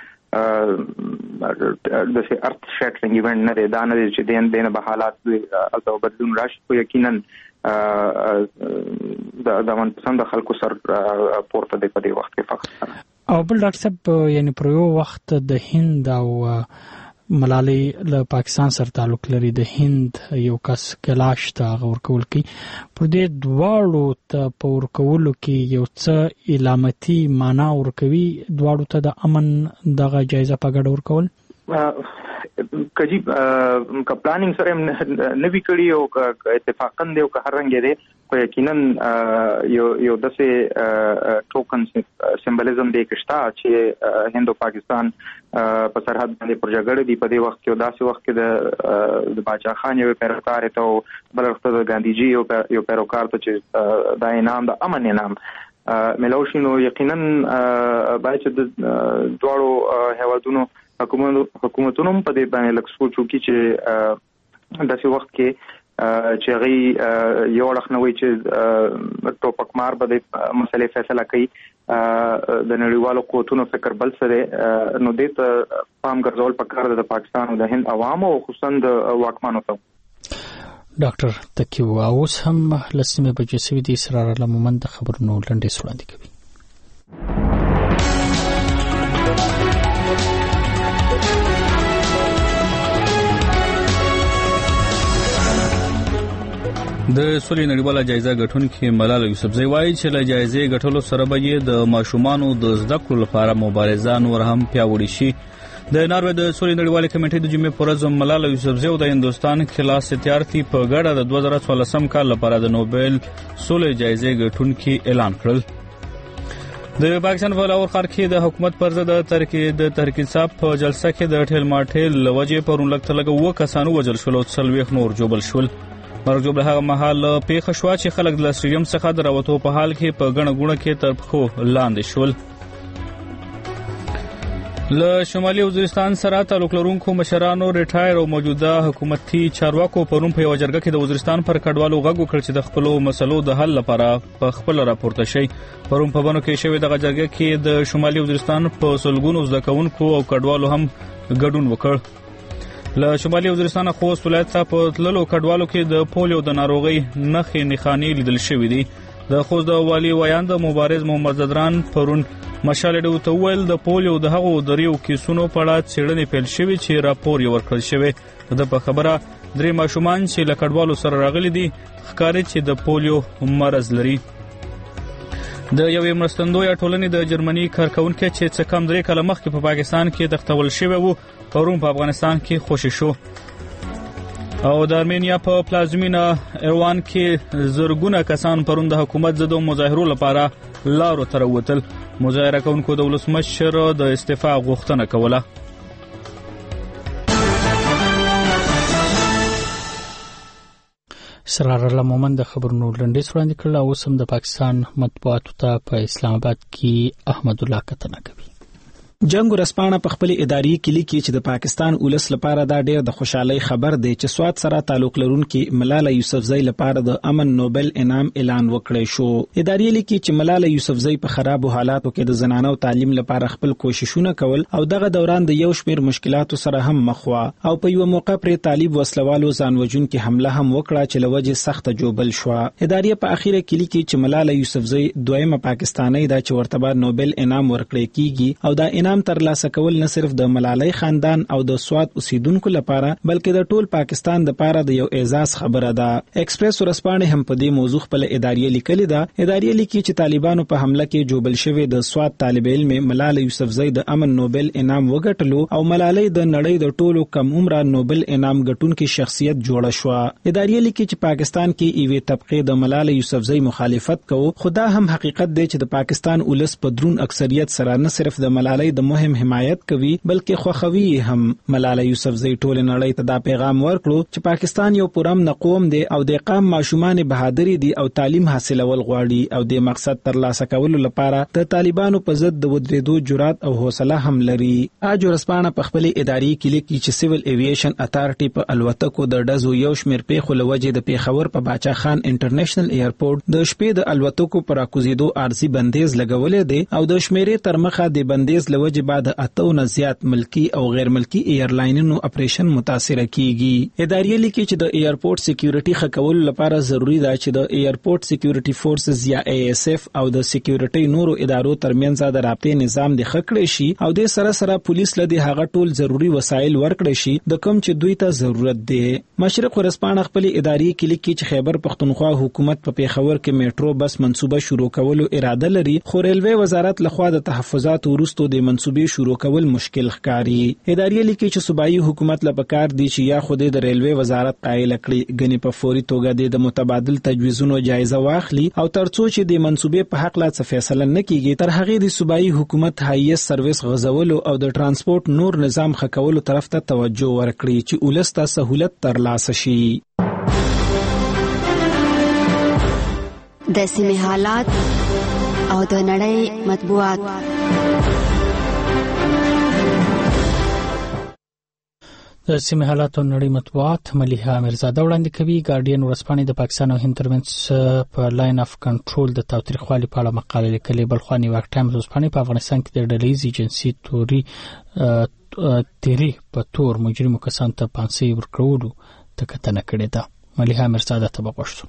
د سي ارت شټلینګ ایونت نه دی. دا نه دی چې دین به حالات او بدلون راشي خو یقینا د من پسند خلکو سر پورته دی په دې وخت کې فقط. او بل ډاکټر صاحب یعنی پر یو وخت د هند او ملالۍ له پاکستان سره تعلق لري د هند یو کس کلاش ته ورکول کی پر دې دواړو ته په ورکولو کې یو څه علامتي معنا ورکوي دواړو ته د امن دغه جایزه په ګډه ورکول کجی کا پلانینګ سره نوی کړی او اتفاقا دی او که هر رنګ دی خو یقینا یو داسې ټوکن سمبولیزم دی کښتا چې هند او پاکستان په سرحد باندې پر جګړه دی په دې وخت کې داسې وخت کې د باچا خان یو پیروکار ته بل وخت د ګاندیجی یو پیروکار ته چې دا انعام د امن انعام ملوشینو یقینا باید چې د دواړو هیوادونو حکومتونو په دې باندې لږ سوچ وکړي چې داسې وخت کې چې غي یو لخنوي چې ټوپکمار به د مسلې فیصله کوي د نړیوالو قوتونو فکر بل سره نو د پام ګرځول پکار د پاکستان او د هند عوامو او خصوصا د واکمنو ته ډاکټر تکیو اوس هم لسمه بجې سوي دي اسرار لمومند خبرونو لنډه وړاندې کوي. د سولې نړیواله جایزه ګټونکې ملاله یوسفزۍ وایي چې له جایزې ګټلو سره به یې د ماشومانو د زده کړو لپاره مبارزه نور هم پیاوړې شي. د ناروې د سولې نړیوالې کمیټې د جمعې پر ورځ ملاله یوسفزۍ د هندستان خلاص اتحادیې په ګډه د 2014 کال لپاره د نوبل سولې جایزې ګټونکې اعلان کړل. د پاکستان په لاهور ښار کې د حکومت پر ضد د تحریک انصاف په جلسه کې د ټیل ماټیل لوجې پرون لګ و کسانو وجل شول او 30 نور جوبل شول. مرګ جوړه هغه مهال پیښه شو چې خلک د سټیډیم څخه دروته په حال کې په غڼه غونه کې تر خو لاندې شول. له شمالي وزیرستان سره تعلق لرونکو مشرانو ریټایر او موجوده حکومتي چارواکو پرون په وزارت کې د وزیرستان پر کډوالو غږ وکړ چې د خپل مسلو د حل لپاره په خپل راپورته شي. پرون په بانو کې شوې د غږ کې د شمالي وزیرستان په سلګونو ځکونکو او کډوالو هم ګډون وکړ. له شمالي وزیرستان خوست ولایت څخه په تللو کډوالو کې د پولیو د ناروغي نښې نښانې لیدل شوې دي. د خوست د والی ویاند مبارز محمد زدران پرون مشالډو ته ویل د پولیو د هغو دریو کیسونو په اړه څېړنې پیل شوې چې راپور یې ورکړل شوی. د په خبره درې ماشومان چې له کډوالو سره راغلي دي ښکاري چې د پولیو مرض لري. د یوې مرستندوی ټولنې د جرمني کارکونکو چې څه کم 3 کاله مخکې په پاکستان کې دختول شوی وو پرون په افغانستان کې خوشی شو. او د ارمینیا په پلازمینه ایروان کې زرګونه کسان پرون د حکومت ضد مظاهرو لپاره لارو تر وتل. مظاهره کوونکو د ولسمشر د استعفا غوښتنه کوله. سرار لمومند د خبرونو لنډیز وړاندې کړل او سم د پاکستان مطبوعاتو ته په اسلام آباد کې احمد الله کتنه کوي. جنگ ورسپانه په خپل اداري کلی کې چې د پاکستان اولس لپاره دا ډېر د خوشحالي خبر دی چې سواد سره تعلق لرونکي ملاله یوسفزۍ لپاره د امن نوبل انعام اعلان وکړی شو. اداري لیکي چې ملاله یوسفزۍ په خرابو حالاتو کې د زنانو تعلیم لپاره خپل کوششونه کول او دغه دوران د یو شمېر مشکلاتو سره هم مخ و او په یو موقع پر طالب وسلوالو ځان وژونکي حمله هم وکړه چې لوجه سخت جوبل شو. اداري په اخیره کې لیکي چې ملاله یوسفزۍ دویمه پاکستانۍ دا چې ورته نوبل انعام ورکړی کیږي او دا انعام ترلاسه کول نه صرف د ملالۍ خاندان او د سواد اوسیدونکو لپاره بلکې د ټول پاکستان لپاره د یو اعزاز خبره ده. ایکسپریس ورسپانه هم په دې موضوع خپل اداري لیکلي ده. اداري لیکي چې طالبانو په حمله کې جوبل شوی د سواد طالب علم ملاله یوسفزۍ د امن نوبل انعام وګټلو او ملالۍ د نړۍ د ټولو کم عمره نوبل انعام ګټونکي شخصیت جوړه شو. اداري لیکي چې پاکستان کې ایوي طبقه د ملاله یوسفزۍ مخالفت کوي. خدا هم حقیقت دی چې د پاکستان اولس په درون اکثریت سره نه صرف د ملالۍ د مهم حمایت کوي بلکې خوخوي هم. ملاله یوسفزۍ ټول نړۍ ته دا پیغام ورکړو چې پاکستان یو پرامن قوم دی او د قام ماشومان بهادری دي او تعلیم حاصلول غواړي او د مقصد ترلاسه کولو لپاره د طالبانو په ضد د ودرېدو جرأت او حوصله هم لري. اج ورسپانه په خپل اداري کې لیکي چې سیول ایویشن اتارټي په الوتکو د ډزو یو شمېر پیښو لوجې د پیښور په باچا خان انټرنیشنل ایرپورټ د شپې د الوتکو پر راکوزیدو عارضي بندیز لګولې دي او د شمیرې تر مخه د بندیز لوجې بعد اتونه زیات ملکی او غیر ملکی ایرلاینونو اپریشن متاثر کیږي. اداري لیکي چې د ایرپورټ سکیورټي خکول لپاره ضروری ده چې د ایرپورټ سکیورټي فورسز یا ASF او د سکیورټي نورو ادارو ترمنځ د رابطې نظام د خکړې شي او د سره پولیس لدی هغه ټول ضروری وسایل ورکړي شي د کوم چې دوی ته ضرورت دی. مشرق ورسپانه خپل اداري لیکي چې خیبر پختونخوا حکومت په پیښور کې میټرو بس منصوبه شروع کولو اراده لري خو ریلوی وزارت لخوا د تحفظات ورستو د منصوبې شروع کول مشکل ښکاري. اداري لیکي چې صوبایي حکومت لپاره دي چې یا خود د ریلوی وزارت قایل کړي غني په فوري توګه د متبادل تجویزونو جایزه واخلي او ترڅو چې د منصوبې په حق لا څه فیصله نه کیږي تر هغه د صوبایي حکومت هایس سرویس غزولو او د ترانسپورت نور نظام خکولو طرف ته توجه ورکړي چې ولسته سہولت ترلاسه شي. د سیمه حالات او د نړۍ مطبوعات. د سیمه حالات او نړۍ مطبوعات مليحه میرزاده وړاندې کوي. ګارډین ورځپاڼې د پاکستان او هند ترمنځ په لاین اف کنټرول د تاوتریخوالي په اړه مقاله لیکلې. بلخوا نیویارک ټایمز ورځپاڼې په افغانستان کې د ډلهییزې جنسي تیری په تور مجرمو کسانو ته پانسۍ ورکولو ته کتنه کړې ده. مليحه میرزاده ته وغوښتو.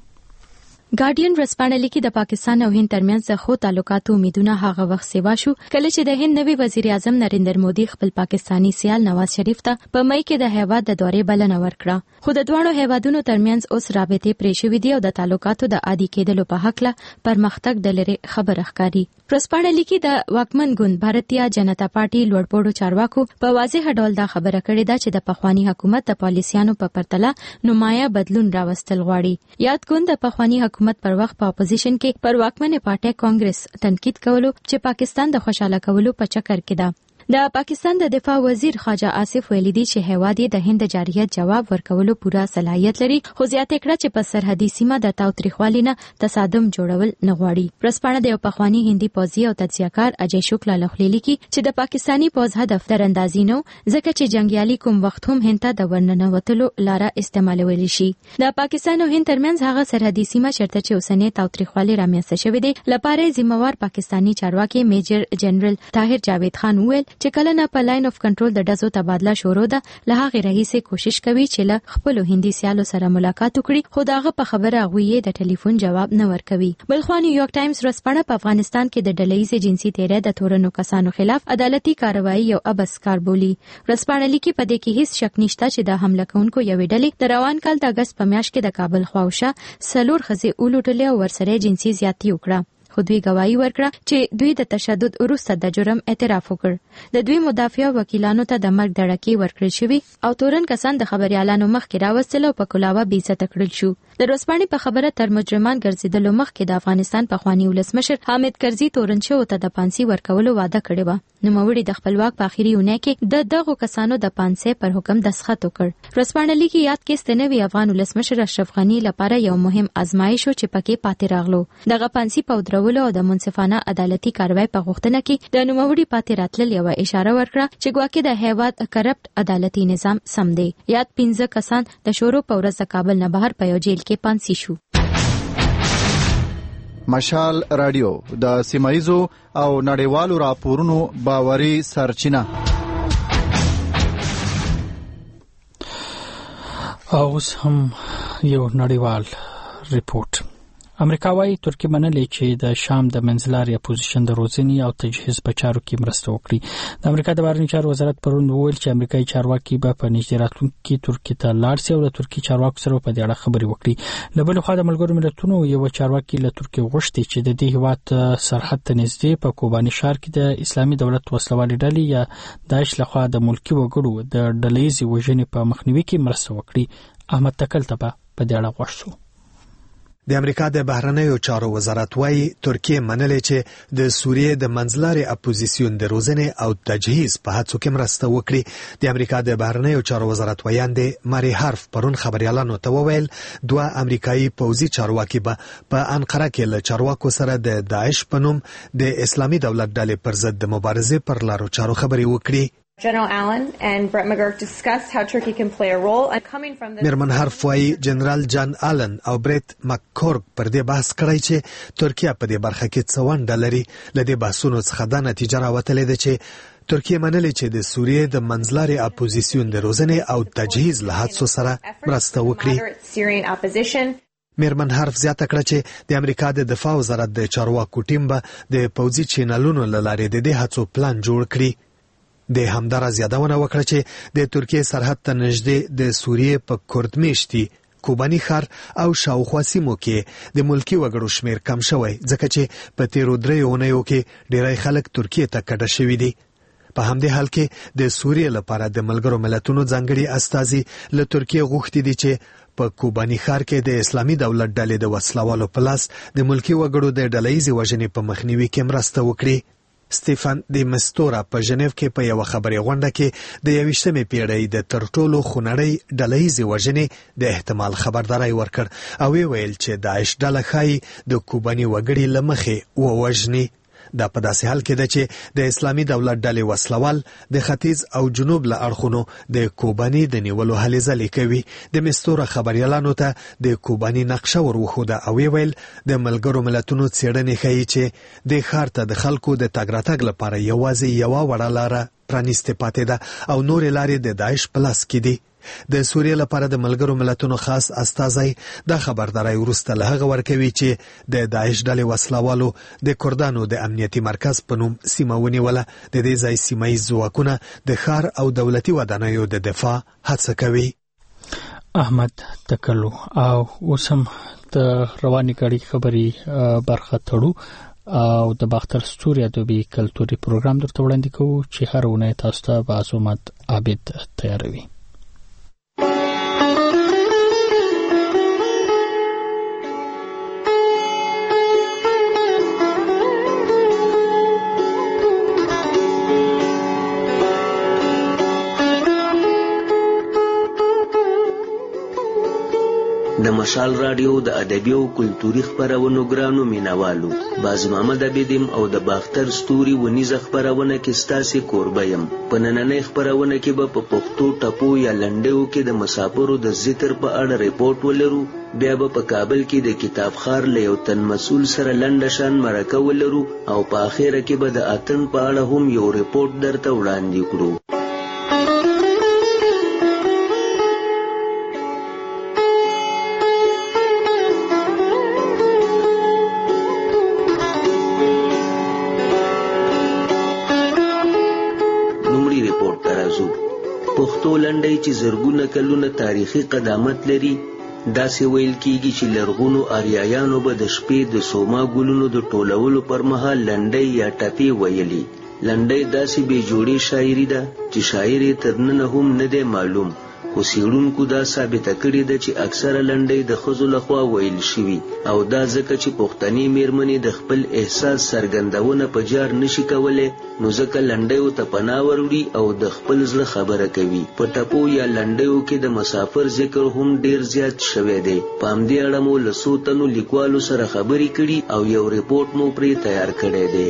ګارډین ورځپاڼه لیکي د پاکستان او هند ترمنځ د خو تعلقاتو امیدونه هغه وخت سیوا شو کله چې د هند نوی وزیر اعظم نریندر مودي خپل پاکستانی سیال نواز شریف ته په مئی کې د هیواد د دورې بلنه ورکړه. خو د دوه هیوادونو ترمنځ اوس رابطې پرې شوې دي او د تعلقاتو د عادي کېدلو په حق له پرمختګ د لري خبره ښکاري. ورځپاڼه لیکي د واکمن ګوند بھارتیا جنتا پارټي لوړپوړو چارواکو په واضح ډول دا خبره کړې ده چې د پخوانی حکومت د پالیسیانو په پرتله نمایه بدلون راوستل غواړي. یاد ګوند د پخوانی حکومت پر وخت په اپوزیشن کې پر واکمنه پارټي کانګرس تنقید کولو چې پاکستان د خوشاله کولو په چکر کې ده. د پاکستان د دفاع وزیر خواجه آصف ویلي دي چې هیواد د هند جارحیت جواب ورکولو پوره صلاحیت لري خو زیاته کړه چې په سرحدي سیمه د تاوتریخوالي نه تصادم جوړول نه غواړي. ورځپاڼه د یو پخوانی هندي پوځي او تجزیه‌کار اجي شکلا لخوا لیکي چې د پاکستانی پوځ هدف تراندازي نه ځکه چې جنگیالي کوم وخت هم هند ته د ورننوتلو لاره استعمالول شي. د پاکستان او هند ترمنځ هغه سرحدي سیمه چرته چې اوسنۍ تاوتریخوالي رامنځته شوې ده لپاره ذمہوار پاکستانی چارواکي میجر جنرال طاهر جاوید خان ویل چې کله نه په لاین اف کنټرول د ډزو تبادله شروع ده له هغه رئیس کوشش کوي چې له خپل هندي سیالو سره ملاقات وکړي خو داغه په خبره غوي د ټلیفون جواب نه ورکوي. بلخوا نیویارک ټایمز ورځپاڼه په افغانستان کې د ډلهییزې جنسي تیری د تورنو کسانو خلاف عدالتي کاروایی یو ابس کار بولي. ورځپاڼه لیکي په دې کې هیڅ شک نشته چې د حمله کوونکو یوې ډلې د روان کال د اگست په میاشت کې د کابل خواوشا 4 ښځې ولوټلې او ورسره جنسي زیاتی وکړه. خو دوی گواہی ورکړه چې دوی د تشدد وروسته د جرم اعتراف وکړ. د دوی مدافع وکیلانو ته د مرګ دړکې ورکړل شوې او تورن کسان د خبريالانو مخکې راوستل او په کلاوه بې عزت کړل شو. د ورځپاڼې په خبره تر مجرمان ګرځیدلو مخکې د افغانستان پخوانی ولسمشر حامد کرزي تورن شو ته د پانسي ورکولو وعده کړې و. نوموړي د خپلواک په اخیری اونۍ کې د دغه کسانو د پانسي پر حکم دستخط وکړ. ورځپاڼه لیکي یاد کې ستنوي افغان ولسمشر اشرف غنی لپاره یو مهم آزمایش شو چې پکې پاتې راغلو. دغه پانسي په درولو او د منصفانه عدالتي کاروای په غوښتنه کې د نوموړي پاتې راتلل یو اشاره ورکړه چې ګواکې د هیواد کرپټ عدالتي نظام سم دی. یاد 15 کسان د شورو په ورځ د کابل نه بهر په یو جیل کې پانسي شو. مشال رادیو د سیمایزو او نړیوالو راپورونو باوري سرچینه. اوس هم یو نړیوال ریپورت. امریکا وايي ترکیه منلې چې د شام د منځلاري اپوزیشن د روزنې او تجهیز په چارو کې مرسته وکړي. د امریکا د بهرنیو چارو وزارت پرون وویل چې امریکایي چارواکي به په نږدې راتلونکي کې ترکیه ته لاړ شي او د ترکیه چارواکو سره په دې اړه خبرې وکړي. له بل خوا د ملګرو ملتونو یو چارواکي له ترکیه غوښتي چې د دې هیواد سرحد ته نږدې په کوباني ښار کې د اسلامي دولت وسلوالې ډلې یا داعش لخوا د ملکی وګړو د ډلهییزې وژنې په مخنیوي کې مرسته وکړي. احمد تکل ته په دې اړه غوښتو. د امریکا د بهرنیو چارو وزارت وايي ترکیه منلې چې د سوریې د منځلاري اپوزیسیون د روزنې او تجهیز په هڅو کې مرسته وکړي. د امریکا د بهرنیو چارو وزارت ویاندې ماري هارف پرون خبريالانو ته وویل دوه امریکایي پوځي چارواکي په انقره کې له چارواکو سره د داعش په نوم د اسلامي دولت ډلې پر ضد د مبارزې پر لارو چارو خبرې وکړي. General Allen and Brett McGurk discussed how Turkey can play a role and coming from the میرمن هارف وايي جنرال جان آلن او بریت مککورک پر دې بحث کړی چې ترکیه په دې برخه کې څه ونډه لري. له دې بحثونو څخه دا نتیجه راوتلې ده چې ترکیه منلې چې د سوریې د منځلاري اپوزیسیون د روزنې او تجهیز له هڅو سره مرسته وکړي. میرمن هارف زیاته کړه چې د امریکا د دفاع وزارت د چارواکو ټیم به د پوځي چینلونو له لارې د دې هڅو پلان جوړ کړي. د همدارس یادونه وکړه چې د ترکیه سرحد ته نږدې د سوریې په کردمیشتي کوباني ښار او شاوخوا سیمو کې د ملکی وګړو شمیر کم شوی ځکه چې په تیرو 3 اونیو کې ډیری خلک ترکیه ته کډه شوي دي. په همدې حال کې د سوریې لپاره د ملګرو ملتونو ځانګړي استازي له ترکیه غوښتي دي چې په کوباني ښار کې د اسلامي دولت ډلې د وسلوالو په لاس د ملکی وګړو د ډلهییزې وژنې په مخنیوي کې مرسته وکړي. ستيفان دی مستورا په ژنیو کې په یو خبري غونډه کې د 21مې پیړۍ د ترټولو خونړۍ ډلهییزې وژنې د احتمال خبرداري ورکړ او ویل چې داعش ډله خای د کوباني وګړي لمخې ووژني. دا په داسې حال کې ده چې د اسلامي دولت ډلې وسلوال د ختیځ او جنوب له اړخونو د کوباني د نیولو هلې ځلې کوي. د مستوره خبريالانو ته د کوباني نقشه ورخوده او ویل د ملګرو ملتونو څېړنې ښیي چې د ښار ته د خلکو د تګ راتګ لپاره یوازې یوه وړه لاره پرانیستې پاتې ده او نورې لارې د داعش په لاس کې دي. د سوریې لپاره د ملګرو ملتونو خاص استازی دا خبرداري وروسته له هغه ورکوي چې د داعش ډلې وسلوالو د کردانو د امنیتي مرکز په نوم سیمه ونیوله. د دې ځای سیمایي ځواکونه د ښار او دولتي ودانیو د دفاع هڅه کوي. احمد تکلو او اوسم د رواني کړي خبري برخه تړو او د باختر ستوري ادبي کلتوري پروګرام درته وړاندې کوو چې هر ونه تاسو ته بازومت عابد تیاروي. د مشال رادیو د ادبي او کلتوري خبرونو ګرانو مینوالو باز محمد عبیدم او د باختر ستوري ونیزه خبرونه کې ستاسو کوربیم. په نننۍ خبرونه کې به په پښتو ټپو یا لنډیو کې د مسافرو د ذکر په اړه ریپورت ولرو. بیا به په کابل کې د کتابخوار له یو تن مسول سره لنډه شان مرکه ولرو او په اخیره کې به د اتن په اړه هم یو ریپورت درته وړاندې کړو. پښتو لنډۍ چې زرګونه کلونه تاریخي قدامت لري داسې ویل کیږي چې لرغونو آریایانو به د شپې د سوما ګلونو د ټولولو پر مهال لنډۍ یا ټپې ویلي. لنډۍ داسې بې جوړې شاعري ده چې شاعر یې تر ننه هم نه دی معلوم، خو څېړونکو دا ثابته کړې ده چې اکثره لنډۍ د ښځو لخوا ویل شوي او دا ځکه چې پښتنې میرمنې د خپل احساس څرګندونه په جار نشي کولی، نو ځکه لنډیو ته پناه وروړي او د خپل زړه خبره کوي. په ټپو یا لنډیو کې د مسافر ذکر هم ډیر زیات شوی دی. په همدې اړه مو له څو تنو لیکوالو سره خبرې کړي او یو ریپورت مو پرې تیار کړی دی.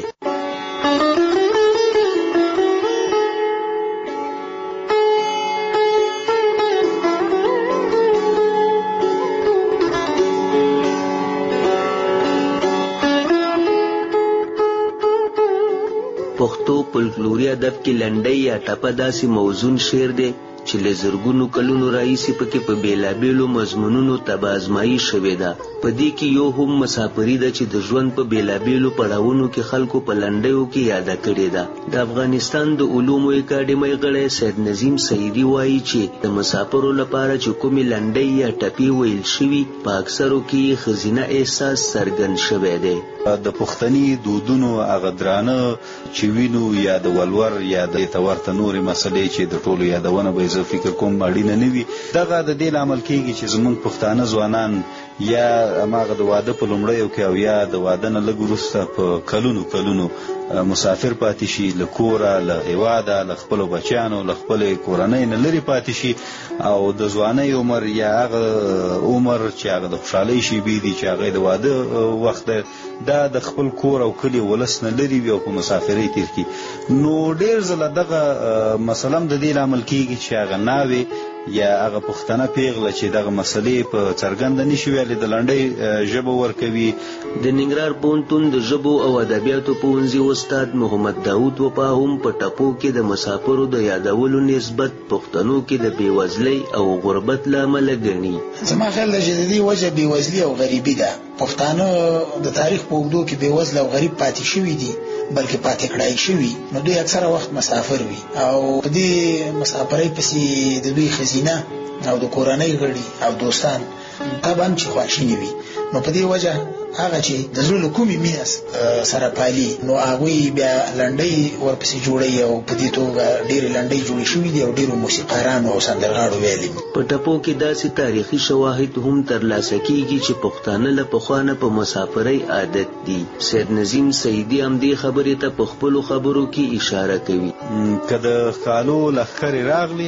پښتو فولکلوري ادب کې لنډۍ یا ټپه داسې موزون شعر دی چې له زرګونو کلونو راهیسې پکې په بیلابیلو مضمونونو طبع ازمایي شوې ده. په دې کې یو هم مسافري ده چې د ژوند په بیلابیلو پړاوونو کې خلکو په لنډیو کې یاده کړې ده. د افغانستان د علومو اکاډمۍ غړی سید نظیم سعیدي وایي چې د مسافرو لپاره چې کومې لنډۍ یا ټپې ویل شوي په اکثرو کې ښځینه احساس څرګند شوی دی. د پښتني دودونو هغه درانه چې وینو یا د ولور یا د تورته نورې مسلې چې د ټولو یادونه به زه فکر کوم اړینه نه وي. دغه د دې لامل کېږي چې زموږ پښتانه ځوانان یا هماغه د واده په لومړیو کې او یا د واده نه لږ وروسته په کلونو مسافر پاتې شي، له کوره، له هیواده، له خپلو بچیانو، له خپلې کورنۍ نه لرې پاتې شي او د ځوانۍ عمر یا هغه عمر چې هغه د خوشحالۍ شیبې دي چې هغه د واده وخت دی دا د خپل کور او کلي ولس نه لرې وي او په مسافرۍ تیر کړي. نو ډېر ځله دغه مسله هم د دې لامل کېږي چې هغه ناوې یا هغه پښتنه پیغله چې دغه مسلې په څرګنده نشي ویلې د لنډۍ ژبه ورکوي. د ننګرهار پوهنتون د ژبو او ادبیاتو پوهنځي استاد محمد داود وفا هم په ټپو کې د مسافرو د یادولو نسبت پښتنو کې د بېوزلۍ او غربت له امله ګڼي. زما خیال دی چې د دې وجه بېوزلي او غریبي ده. پښتانه د تاریخ په اوږدو کې بېوزله او غریب پاتې شوي دي، بلکې پاتې کړای شوي. نو دوی اکثره وخت مسافر وي او په دې مسافرۍ پسې د دوی خزینه او د کورنۍ غړي او دوستان طبعا چې خواشیني وي. نو په دې وجه هغه چې د زړه له کومې مینه سره پالي نو هغوی بیا لنډۍ ورپسې جوړوي او په دې توګه ډېرې لنډۍ جوړې شوي دي او ډېرو موسیقارانو او سندرغاړو ویلي. په ټپو کې داسې تاریخي شواهد هم ترلاسه کیږي چې پښتانه له پخوا نه په مسافرۍ عادت دي. سید نظیم سعیدي هم دې خبرې ته په خپلو خبرو کې اشاره کوي. که د ښکالو لښکرې راغلي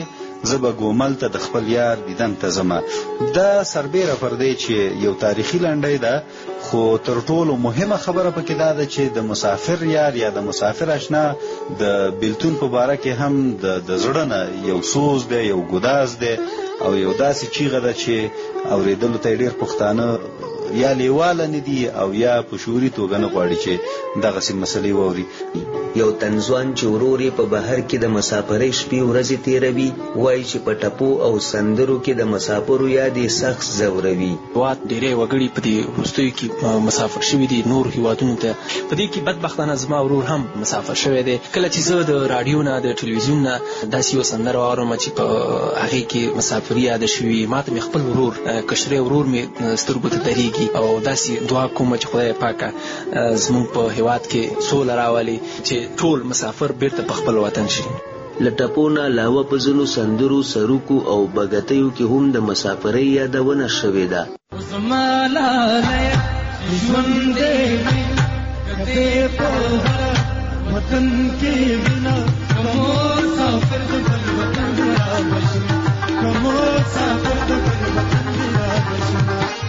زبا ګومل ته د خپل یار دیدن ته زما. دا سربېره پر دې چې یو تاریخي لنډۍ ده، خو تر ټولو مهمه خبره پکې دا ده چې د مسافر یار یا د مسافر آشنا د بیلتون په باره کې هم د زړه نه یو سوز دی، یو ګداز دی او یو داسې چیغه ده چې اورېدلو ته ډېر پښتانه یا لیواله نه دي او یا په شعوري توګه نه غواړي چې دغسې مسلې واوري. یو تنځوان چې ورور یې په بهر کې د مسافرۍ شپې ورځې تېروي، وایي چې په ټپو او سندرو کې د مسافرو یاد یې سخت ځوروي. هېواد ډېری وګړي په دې وروستیو کې مسافر شوي دي نور هېوادونو ته. په دې کې بدبختانه زما ورور هم مسافر شوی دی. کله چې زه د راډیو نه د ټلویزیون نه داسې یو سندره واورم چې په هغې کې مسافري یاده شوي، ما ته مې خپل ورور کشری ورور مې سترګو ته درېږي او داسې دعا کوم چې خدای پاکه زموږ په هېواد کې سوله راولي چې ټول مسافر بیرته په خپل وطن شي. له ټپو نه علاوه په ځینو سندرو، سروکو او بګتیو کې هم د مسافرۍ یادونه شوې ده. زما لاله ژوند دې کته په وطن کې بنا کوم مسافر د بل وطن راوښي، کوم مسافر د بل وطن راوښي.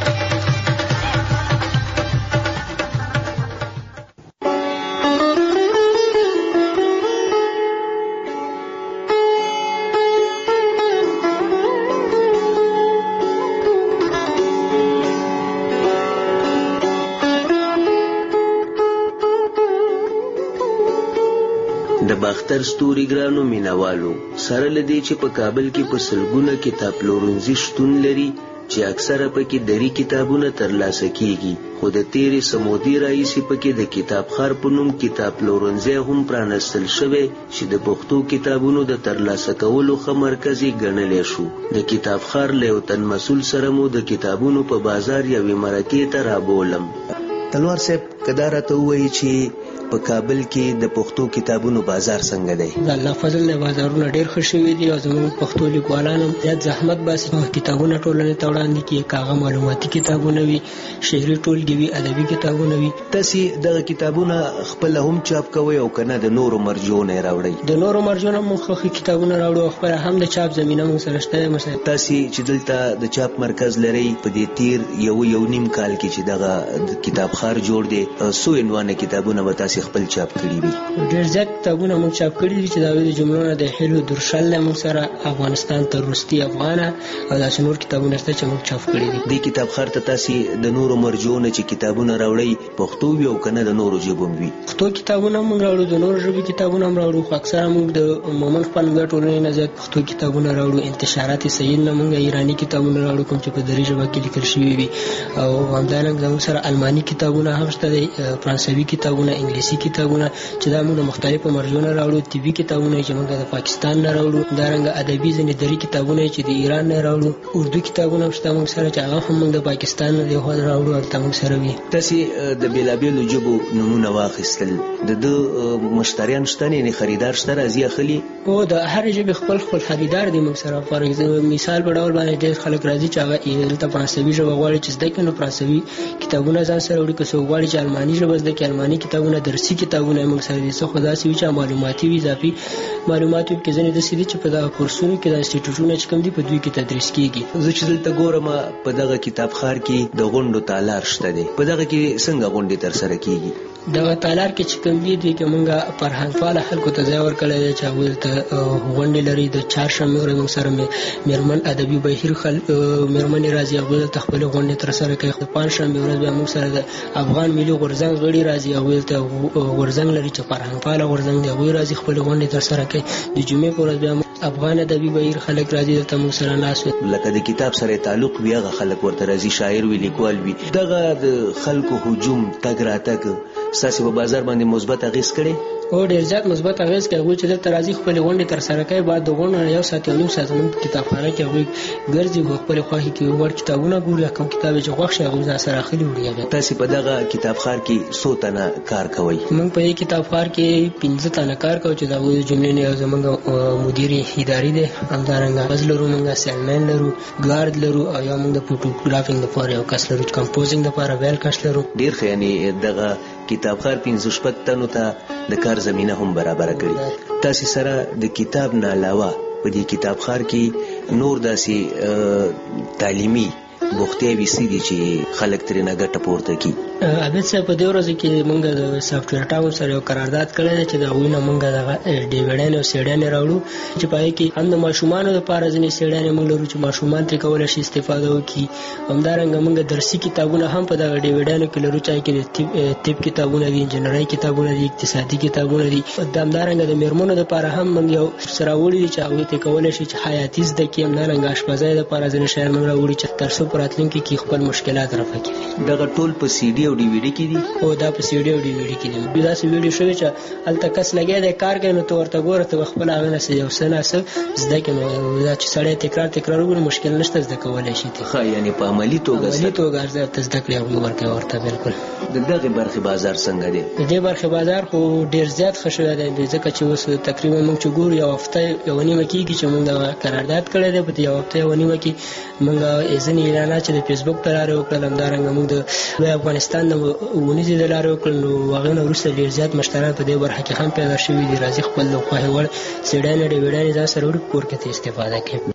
د باختر ستوري ګرانو مینوالو، سره له دې چې په کابل کې په سلګونه کتاب پلورنځي شتون لري چې اکثره پکې دري کتابونه ترلاسه کیږي، خو د تیرې سمودي راهیسې پکې د کتابخار په نوم کتاب پلورنځی هم پرانستل شوی چې د پښتو کتابونو د ترلاسه کولو ښه مرکز یې ګڼلی شو. د کتابخار له یو تن مسؤل سره مو د کتابونو په بازار یوې مرکې ته رابولم. تلوار صاحب که دا راته ووایي چې په کابل کې د پښتو کتابونو بازار څنګه دی؟ د الله فضل نه بازارونه ډېر ښه شوي دي او زموږ پښتو لیکوالان هم زیات زحمت باسي کتابونه ټولنې ته وړاندې کړي، کاغه معلوماتي کتابونه وي، شعري ټولګې وي، ادبي کتابونه وي. تاسې دغه کتابونه خپله هم چاپ کوئ او که نه د نورو مرجعو نه یې راوړئ؟ د نورو مرجعو نه موږ ښه کتابونه راوړو او خپله هم د چاپ زمینه موږ سره شته. تاسې چې دلته د چاپ مرکز لرئ، په دې تیر یو نیم کال کې چې دغه کتابخار جوړ دی، څو عنوانه کتابونه به تاسې خپل چاپ کړي دي؟ ډېر زیات کتابونه موږ چاپ کړي دي چې د هغوی د جملو نه د حلو درشل دی موږ سره، افغانستان تر وروستي افغانه او داسې نور کتابونه شته چې موږ چاپ کړي دي. دې کتابخار ته تاسې د نورو مرجعو نه چې کتابونه راوړئ، پښتو وي او که نه د نورو ژبو هم وي؟ پښتو کتابونه موږ راوړو، د نورو ژبې کتابونه هم راوړو، خو اکثره موږ د مومن خپرندویه ټولنې نه زیات پښتو کتابونه راوړو. انتشارات سید نه موږ ایراني کتابونه راوړو کوم چې په دري ژبه کې لیکل شوي وي، او همدارنګه زموږ سره الماني کتابونه هم شته دي، فرانسوي کتابونه، انګلیسي کتابونه چې دا موږ د مختلفو مرجعو نه راوړو، طبي کتابونه چې موږ د پاکستان نه راوړو، همدارنګه ادبي ځینې دري کتابونه چې د ایران نه راوړو، اردو کتابونه هم شته موږ سره چې هغه هم موږ د پاکستان نه دغه راوړو هلته موږ سره وي. تاسې د بېلابېلو ژبو نومونه واخیستل، د ده مشتریان شته نه؟ یعنې خریدار شته راځي اخلي؟ هو د هرې ژبې خپل خریدار دی موږ سره. فار مثال په ډول باندې ډېر خلک راځي چې هغه دلته فرانسوي ژبه غواړي چې زده کړي، نو فرانسوي کتابونه ځان سره وړي. که څوک غواړي چې الماني ژبه زده کړي، الماني کتابونه، درسي کتابونه موږ سره دي. څه خو داسې وي چې معلوماتي وي، اضافي معلومات وي، کې ځینې داسې دي چې په دغه کورسونو کې د انسټیټیوټونه چې کوم دي په دوی کې تدریس کېږي. زه چې دلته ګورم په دغه کتابخار کې د غونډو تالار شته دی، په دغه کې څنګه غونډې ترسره کېږي؟ دغه تالار کې چې کوم دي کې موږ فرهنګپاله خلکو ته ځای ورکړی دی چې هغوی ته غونډې لري. د چهارشنبې ورځ موږ سره میرمن ادبي بهیر میرمنې راځي، هغوی دلته خپلې غونډې ترسره کوي. د پنجشنبې ورځ بیا موږ سره د افغان ملي غورځنګ غړي راځي، هغوی دلته غورځنګ لري چې فرهنګپاله غورځنګ دی، هغوی راځي خپلې غونډې ترسره کوي. د جمعې په ورځ بیا افغان ادبي بهیر خلک راځي، دلته موږ سره ناست وي. لکه د کتاب سره تعلق وي هغه خلک ورته راځي، شاعر وي، لیکوال وي. دغه د خلکو هجوم تګ راتګ ستاسې په بازار باندې مثبت اغېز کړی؟ او ډېر زیات مثبت اغېز کوي. هغوی چې دلته راځي خپلې غونډې ترسره کوي، بعد د غونډو نه 1 ساعت 1.5 ساعت زموږ په کتابخانه کې هغوی ګرځي، خپلې خوښې کې وړ کتابونه ګوري، کوم کتاب چې خوښ شي هغوی ځان سره اخلي وړي. تاسې په دغه کتابخار کې څو تنه کار کوئ؟ موږ په دې کتابخار کې 15 تنه کار کوو چې د هغوی د جملې نه زموږ مدیر اداري دی، همدارنګه غز لرو، موږ سیلمین لرو، ګارد لرو، او یا موږ د فوټوګرافینګ لپاره یو کس لرو، کمپوزینګ لپاره بل کس لرو. ډېر ښه، یعنې دغه کتابخار 15 تنو ته د کار زمینه هم برابر کړي. تاسې سره د کتاب نه علاوه په دې کتابخانه کې نور داسې تعلیمي بوختیا ویسي دي چې خلک ترې نه ګټه پورته کوي. عبید صاحب په دې ورځ کې موږ د سافټویر ټاون سره یو قرارداد کړی دی چې د هغوی نه موږ دغه ډیویډیانې او سیډیانې راوړو چې په هغې کې هم د ماشومانو دپاره ځینې سیډیانې موږ لرو چې ماشومان ترې کولی شي استفاده وکړي. همدارنګه موږ درسي کتابونه هم په دغه ډیویډیانو کې لرو چې هغې کې د طب کتابونه دي، انجینرۍ کتابونه دي، اقتصادي کتابونه دي. همدارنګه د میرمنو دپاره هم موږ یو څه راوړي دي چې هغوی ته کولی شي چې حیاتي زده کړي. همدارنګه اشپزۍ دپاره ځینې شیان موږ راوړي چې تر څو په راتلونکي کې خپل مشکلات رفع کړي. دغه ټول په سی ډي او ډي وي ډي کې دي؟ او دا په سی ډي او ډي وي ډي کې دي. داسې ویډیو شوی چې هلته کس لګیا دی کار کوي، نو ته ورته ګوره، ته به خپله هغه نه څه یو څه نه څه زده کړې. نو دا چې سړی تکرار وکړي مشکل نشته، زده کولی شي. ښه، یعنې په عملي توګه ته زده کړې هغوی ورکوي ورته. بالکل. د دغې برخې بازار څنګه دی؟ د دې برخې بازار خو ډېر زیات ښه شوی دی، ځکه چې اوس تقریبا موږ چې ګورو یو هفته یو نیمه کېږي چې موږ دغه قرارداد کړی دی. په یو هفته یو نیمه کې موږ ځینې اعلانات چې د فیسبوک ته لارې وکړل، همدارنګه موږ د لوی افغانستان د ونیزې د لارې وکړل. نو هغې نه وروسته ډېر زیات مشتریان په دې برخه کې هم پیدا شوي دي. راځي خپل د خوښې وړ سیډیانې ډیویډیانې ځان سره وړي، کور کې ته استفاده کوي.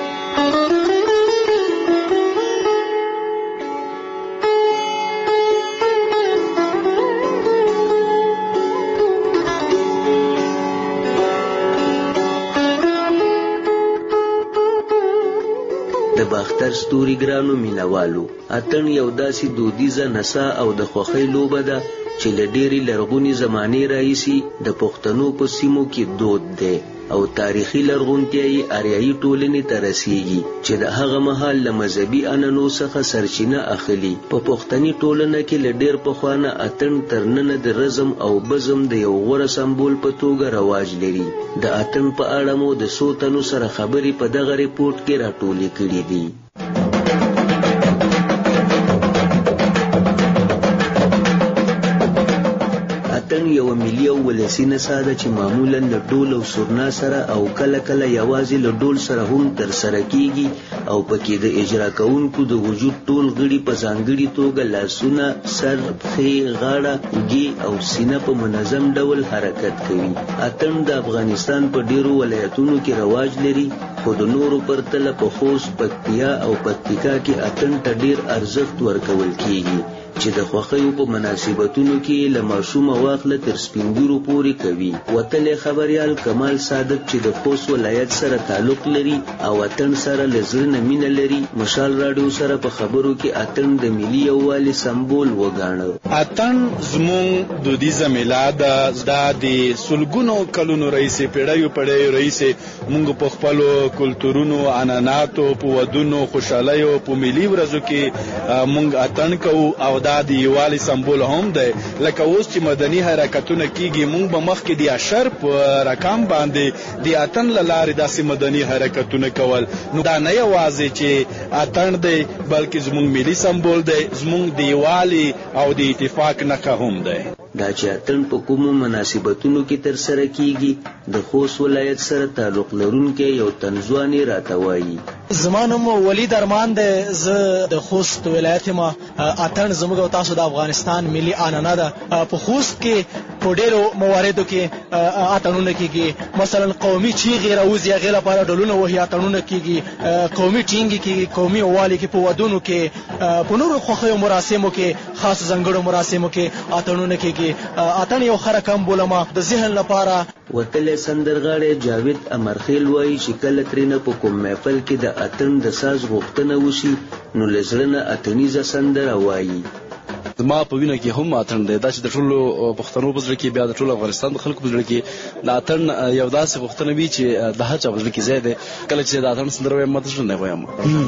د باختر ستوري ګرانو مینوالو، اتڼ یو داسې دودیزه نڅا او د خوښۍ لوبه ده چې له ډېرې لرغونې زمانې راهیسې د پښتنو په سیمو کې دود دی او تاریخي لرغونتیا یې اریایي ټولنې ته رسیږي چې د هغه مهال له مذهبي عنعنو څخه سرچینه اخلي. په پښتني ټولنه کې له ډېر پخوانه اتڼ تر ننه د رزم او بزم د یو غوره سمبول په توګه رواج لري. د اتڼ په اړه مو د څو تنو سره خبرې په دغه ریپورت کې راټولې کړي دي. اتڼ یو ملي او ولسي نڅا ده چې معمولا له ډول او سرنا سره او کله کله یوازې له ډول سره هم ترسره کیږي او پکې د اجرا کوونکو د وجود ټول غړي په ځانګړي توګه لاسونه، سر، پښې، غاړه، اوږې او سینه په منظم ډول حرکت کوي. اتڼ د افغانستان په ډیرو ولایتونو کې رواج لري، خو د نورو پرتله په خوست، پکتیا او پکتیکا کې اتڼ ته ډیر ارزښت ورکول کیږي چې د خوښیو په مناسبتونو کې له ماشومه واخله تر سپینګیرو پورې کوي. وتلی خبریال کمال صادق چې د خوست ولایت سره تعلق لري او اتڼ سره له زړه نه مینه لري، مشال راډیو سره په خبرو کې اتڼ د ملي یووالي سمبول وګاڼه. اتڼ زموږ دودیزه میله ده، دا د سلګونو کلونو راهیسې پیړیو راهیسې موږ په خپلو کلتورونو، عنعناتو، په ودونو، خوشحالیو، په ملي ورځو کې موږ اتڼ کوو او دا د یووالي سمبول هم دی. لکه اوس چې مدني حرکتونه کیږي، موږ به مخکې د اشر په رقم باندې د اتڼ له لارې داسې مدني حرکتونه کول. نو دا نه یوازې چې اتڼ دی بلکې زموږ ملي سمبول دی، زموږ د یووالي او د اتفاق نښه هم دی. دا چې اتڼ په کومو مناسبتونو کې ترسره کیږي د خوست ولایت سره تعلق لرونکی یو تنځواني راته وایي. زما نوم ولید ارمان دی، زه د خوست ولایت یم. اتڼ زموږ او تاسو د افغانستان ملي عنعنه ده. په خوست کې په ډېرو مواردو کې اتڼونه کیږي، مثلا قومي چیغې راوځي، هغې لپاره ډولونه وهي، اتڼونه کیږي، قومي ټینګې کیږي، قومي یووالي کې په ودونو کې، په نورو خوښیو مراسمو کې، خاصو ځانګړو مراسمو کې اتڼونه کیږي. اتڼ یو ښه رقم بولمه د ذهن لپاره. وتلی سندرغاړی جاوید امرخیل وایي چې کله ترېنه په کوم محفل کې د اتڼ د ساز غوښتنه وشي نو له زړه نه اتڼیزه سندره وایي. زما په وینه کې هم اتڼ دی، دا چې د ټولو پښتنو په زړه کې، بیا د ټولو افغانستان د خلکو په زړه کې د اتڼ یو داسې غوښتنه وي چې د هر چا په زړه کې ځای دی. کله چې د اتڼ سندره وایم ماته زړه نه وایم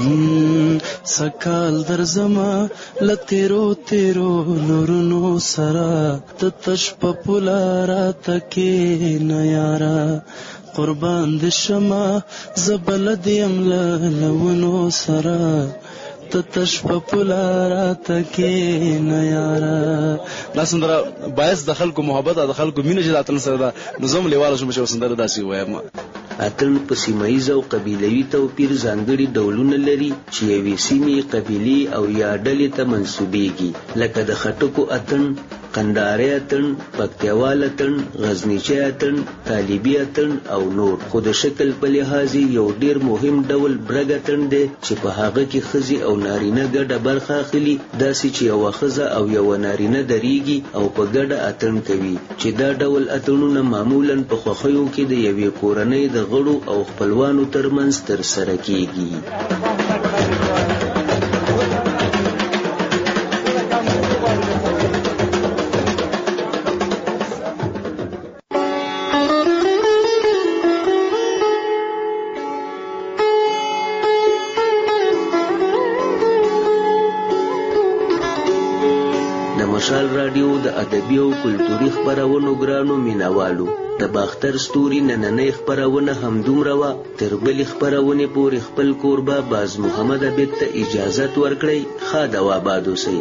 سکال درځمه له تیرو تیرو نورونو سره ته تش په پوله راته کښېنه یاره قربان د شمه زه بلد یم له لونو سره تتش په پولارات کې نه یاره. دا سندره باعث د خلکو محبت او د خلکو مینه چې د اتڼ سره ده. نو زه هم لیواله شوم چې سندره داسې ووایم. اتڼ په سیمه ییز او قبیلوي توپیر ځانګړي ډولونه لري چې یوې سیمې، قبیلې او یا ډلې ته منسوبېږي، لکه د خټکو اتڼ، قندهاري اتڼ، پکتیوال اتڼ، غزنیچی اتڼ، طالبي اتڼ او نور. خو د شکل په لحاظ یو ډیر مهم ډول برګ اتڼ دی چې په هغه کې ښځې او نارینه ګډه برخه اخلي، داسې چې یوه ښځه او یوه نارینه دریږي او په ګډه اتڼ کوي، چې دا ډول اتڼونه معمولاً په خوښیو کې د یوې کورنۍ د غړو او خپلوانو ترمنځ ترسره کیږي. مشال رادیو د ادبي او کلتوري خبرونو ګرانو مینوالو، د باختر ستوري نننۍ خبرونه همدومره وه. تر بلې خبرونې پورې خپل کوربه باز محمد عبید ته اجازت ورکړئ. ښه د آباد اوسئ.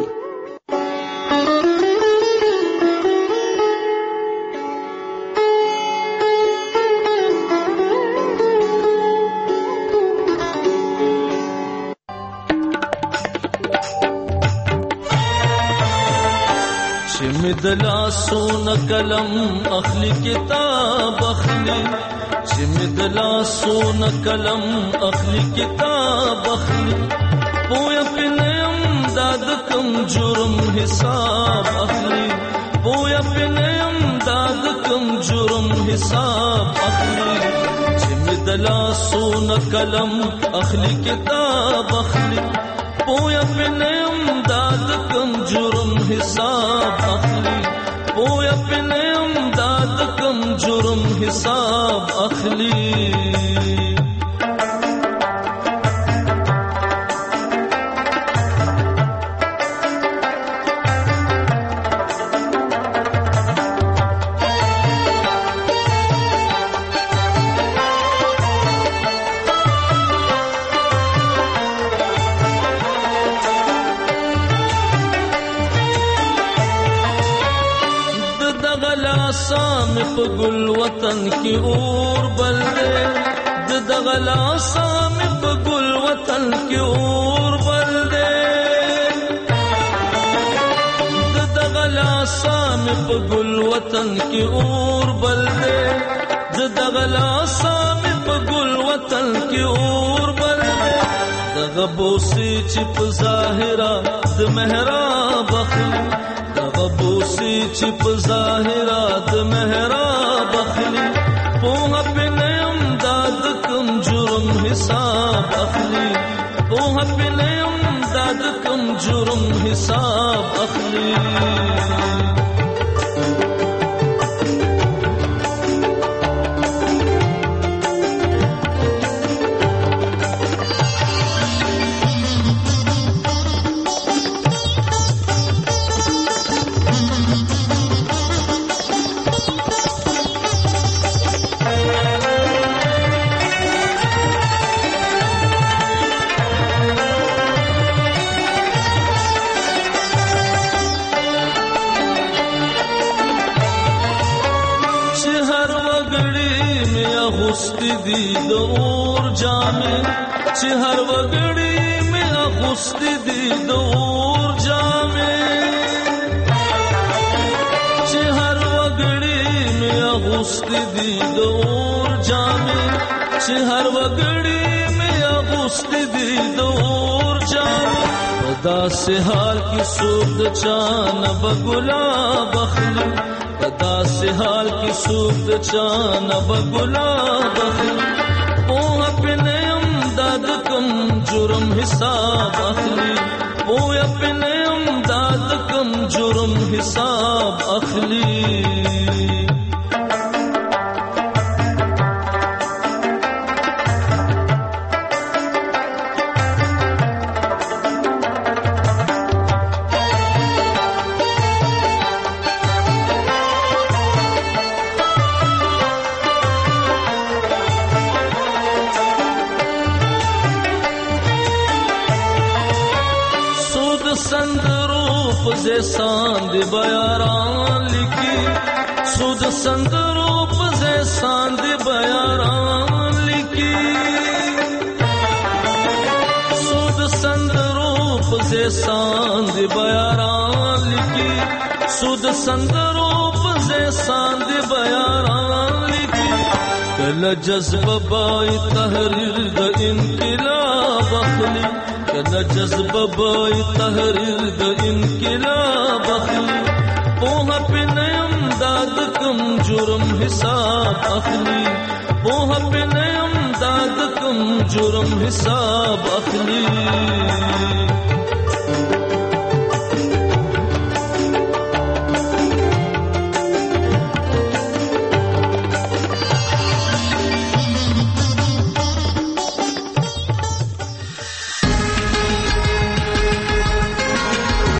دلاسون کلم اخلی کتاب اخلی، دلاسون کلم اخلی کتاب اخلی، پویا پنیم داد کم جرم حساب اخلی، پویا پنیم داد کم جرم حساب اخلی، دلاسون کلم اخلی کتاب اخلی، پویا پنیم داد کم جرم حساب اخلی، پویا پنیم داد کم جرم حساب اخلی. گل وطن کی اور بل دے، دغلا سام گل وطن کی اور بل دے، دغلا سام گل وطن کی اور بل دے، دغلا سام گل وطن کی اور بل دے، دغبوسی چپ ظاہرہ د محراب اخلی، دغبوسی چپ ظاہرہ د محراب اخلی، پوہا پنیم داد کم جرم حساب اخلی، پوہا پنیم داد کم جرم حساب اخلی. دی دور جامے چه هر وګړي مې اغوست دی دور جامے چه هر وګړي مې اغوست دی دور جامے چه هر وګړي مې اغوست دی دور جامے پدا سے حال کی سود چان بګلاب اخلي پدا سے حال کی سود چان بګلاب اخلي پوه پنه امداد کم جرم حساب اخلي پوه پنه امداد کم جرم حساب اخلي. ساند بیاران لکی سود سندروپ سے ساند بیاران لکی سود سندروپ سے ساند بیاران لکی سود سندرو پزے ساند بیان لکی کل جذب بائی تحریر دا انقلاب اخلی کل جذب بائی تحریر دا انقلاب اخلی پوہا پہ نیم داد کم جرم حساب اخلی پوہا پہ نیم داد کم جرم حساب اخلی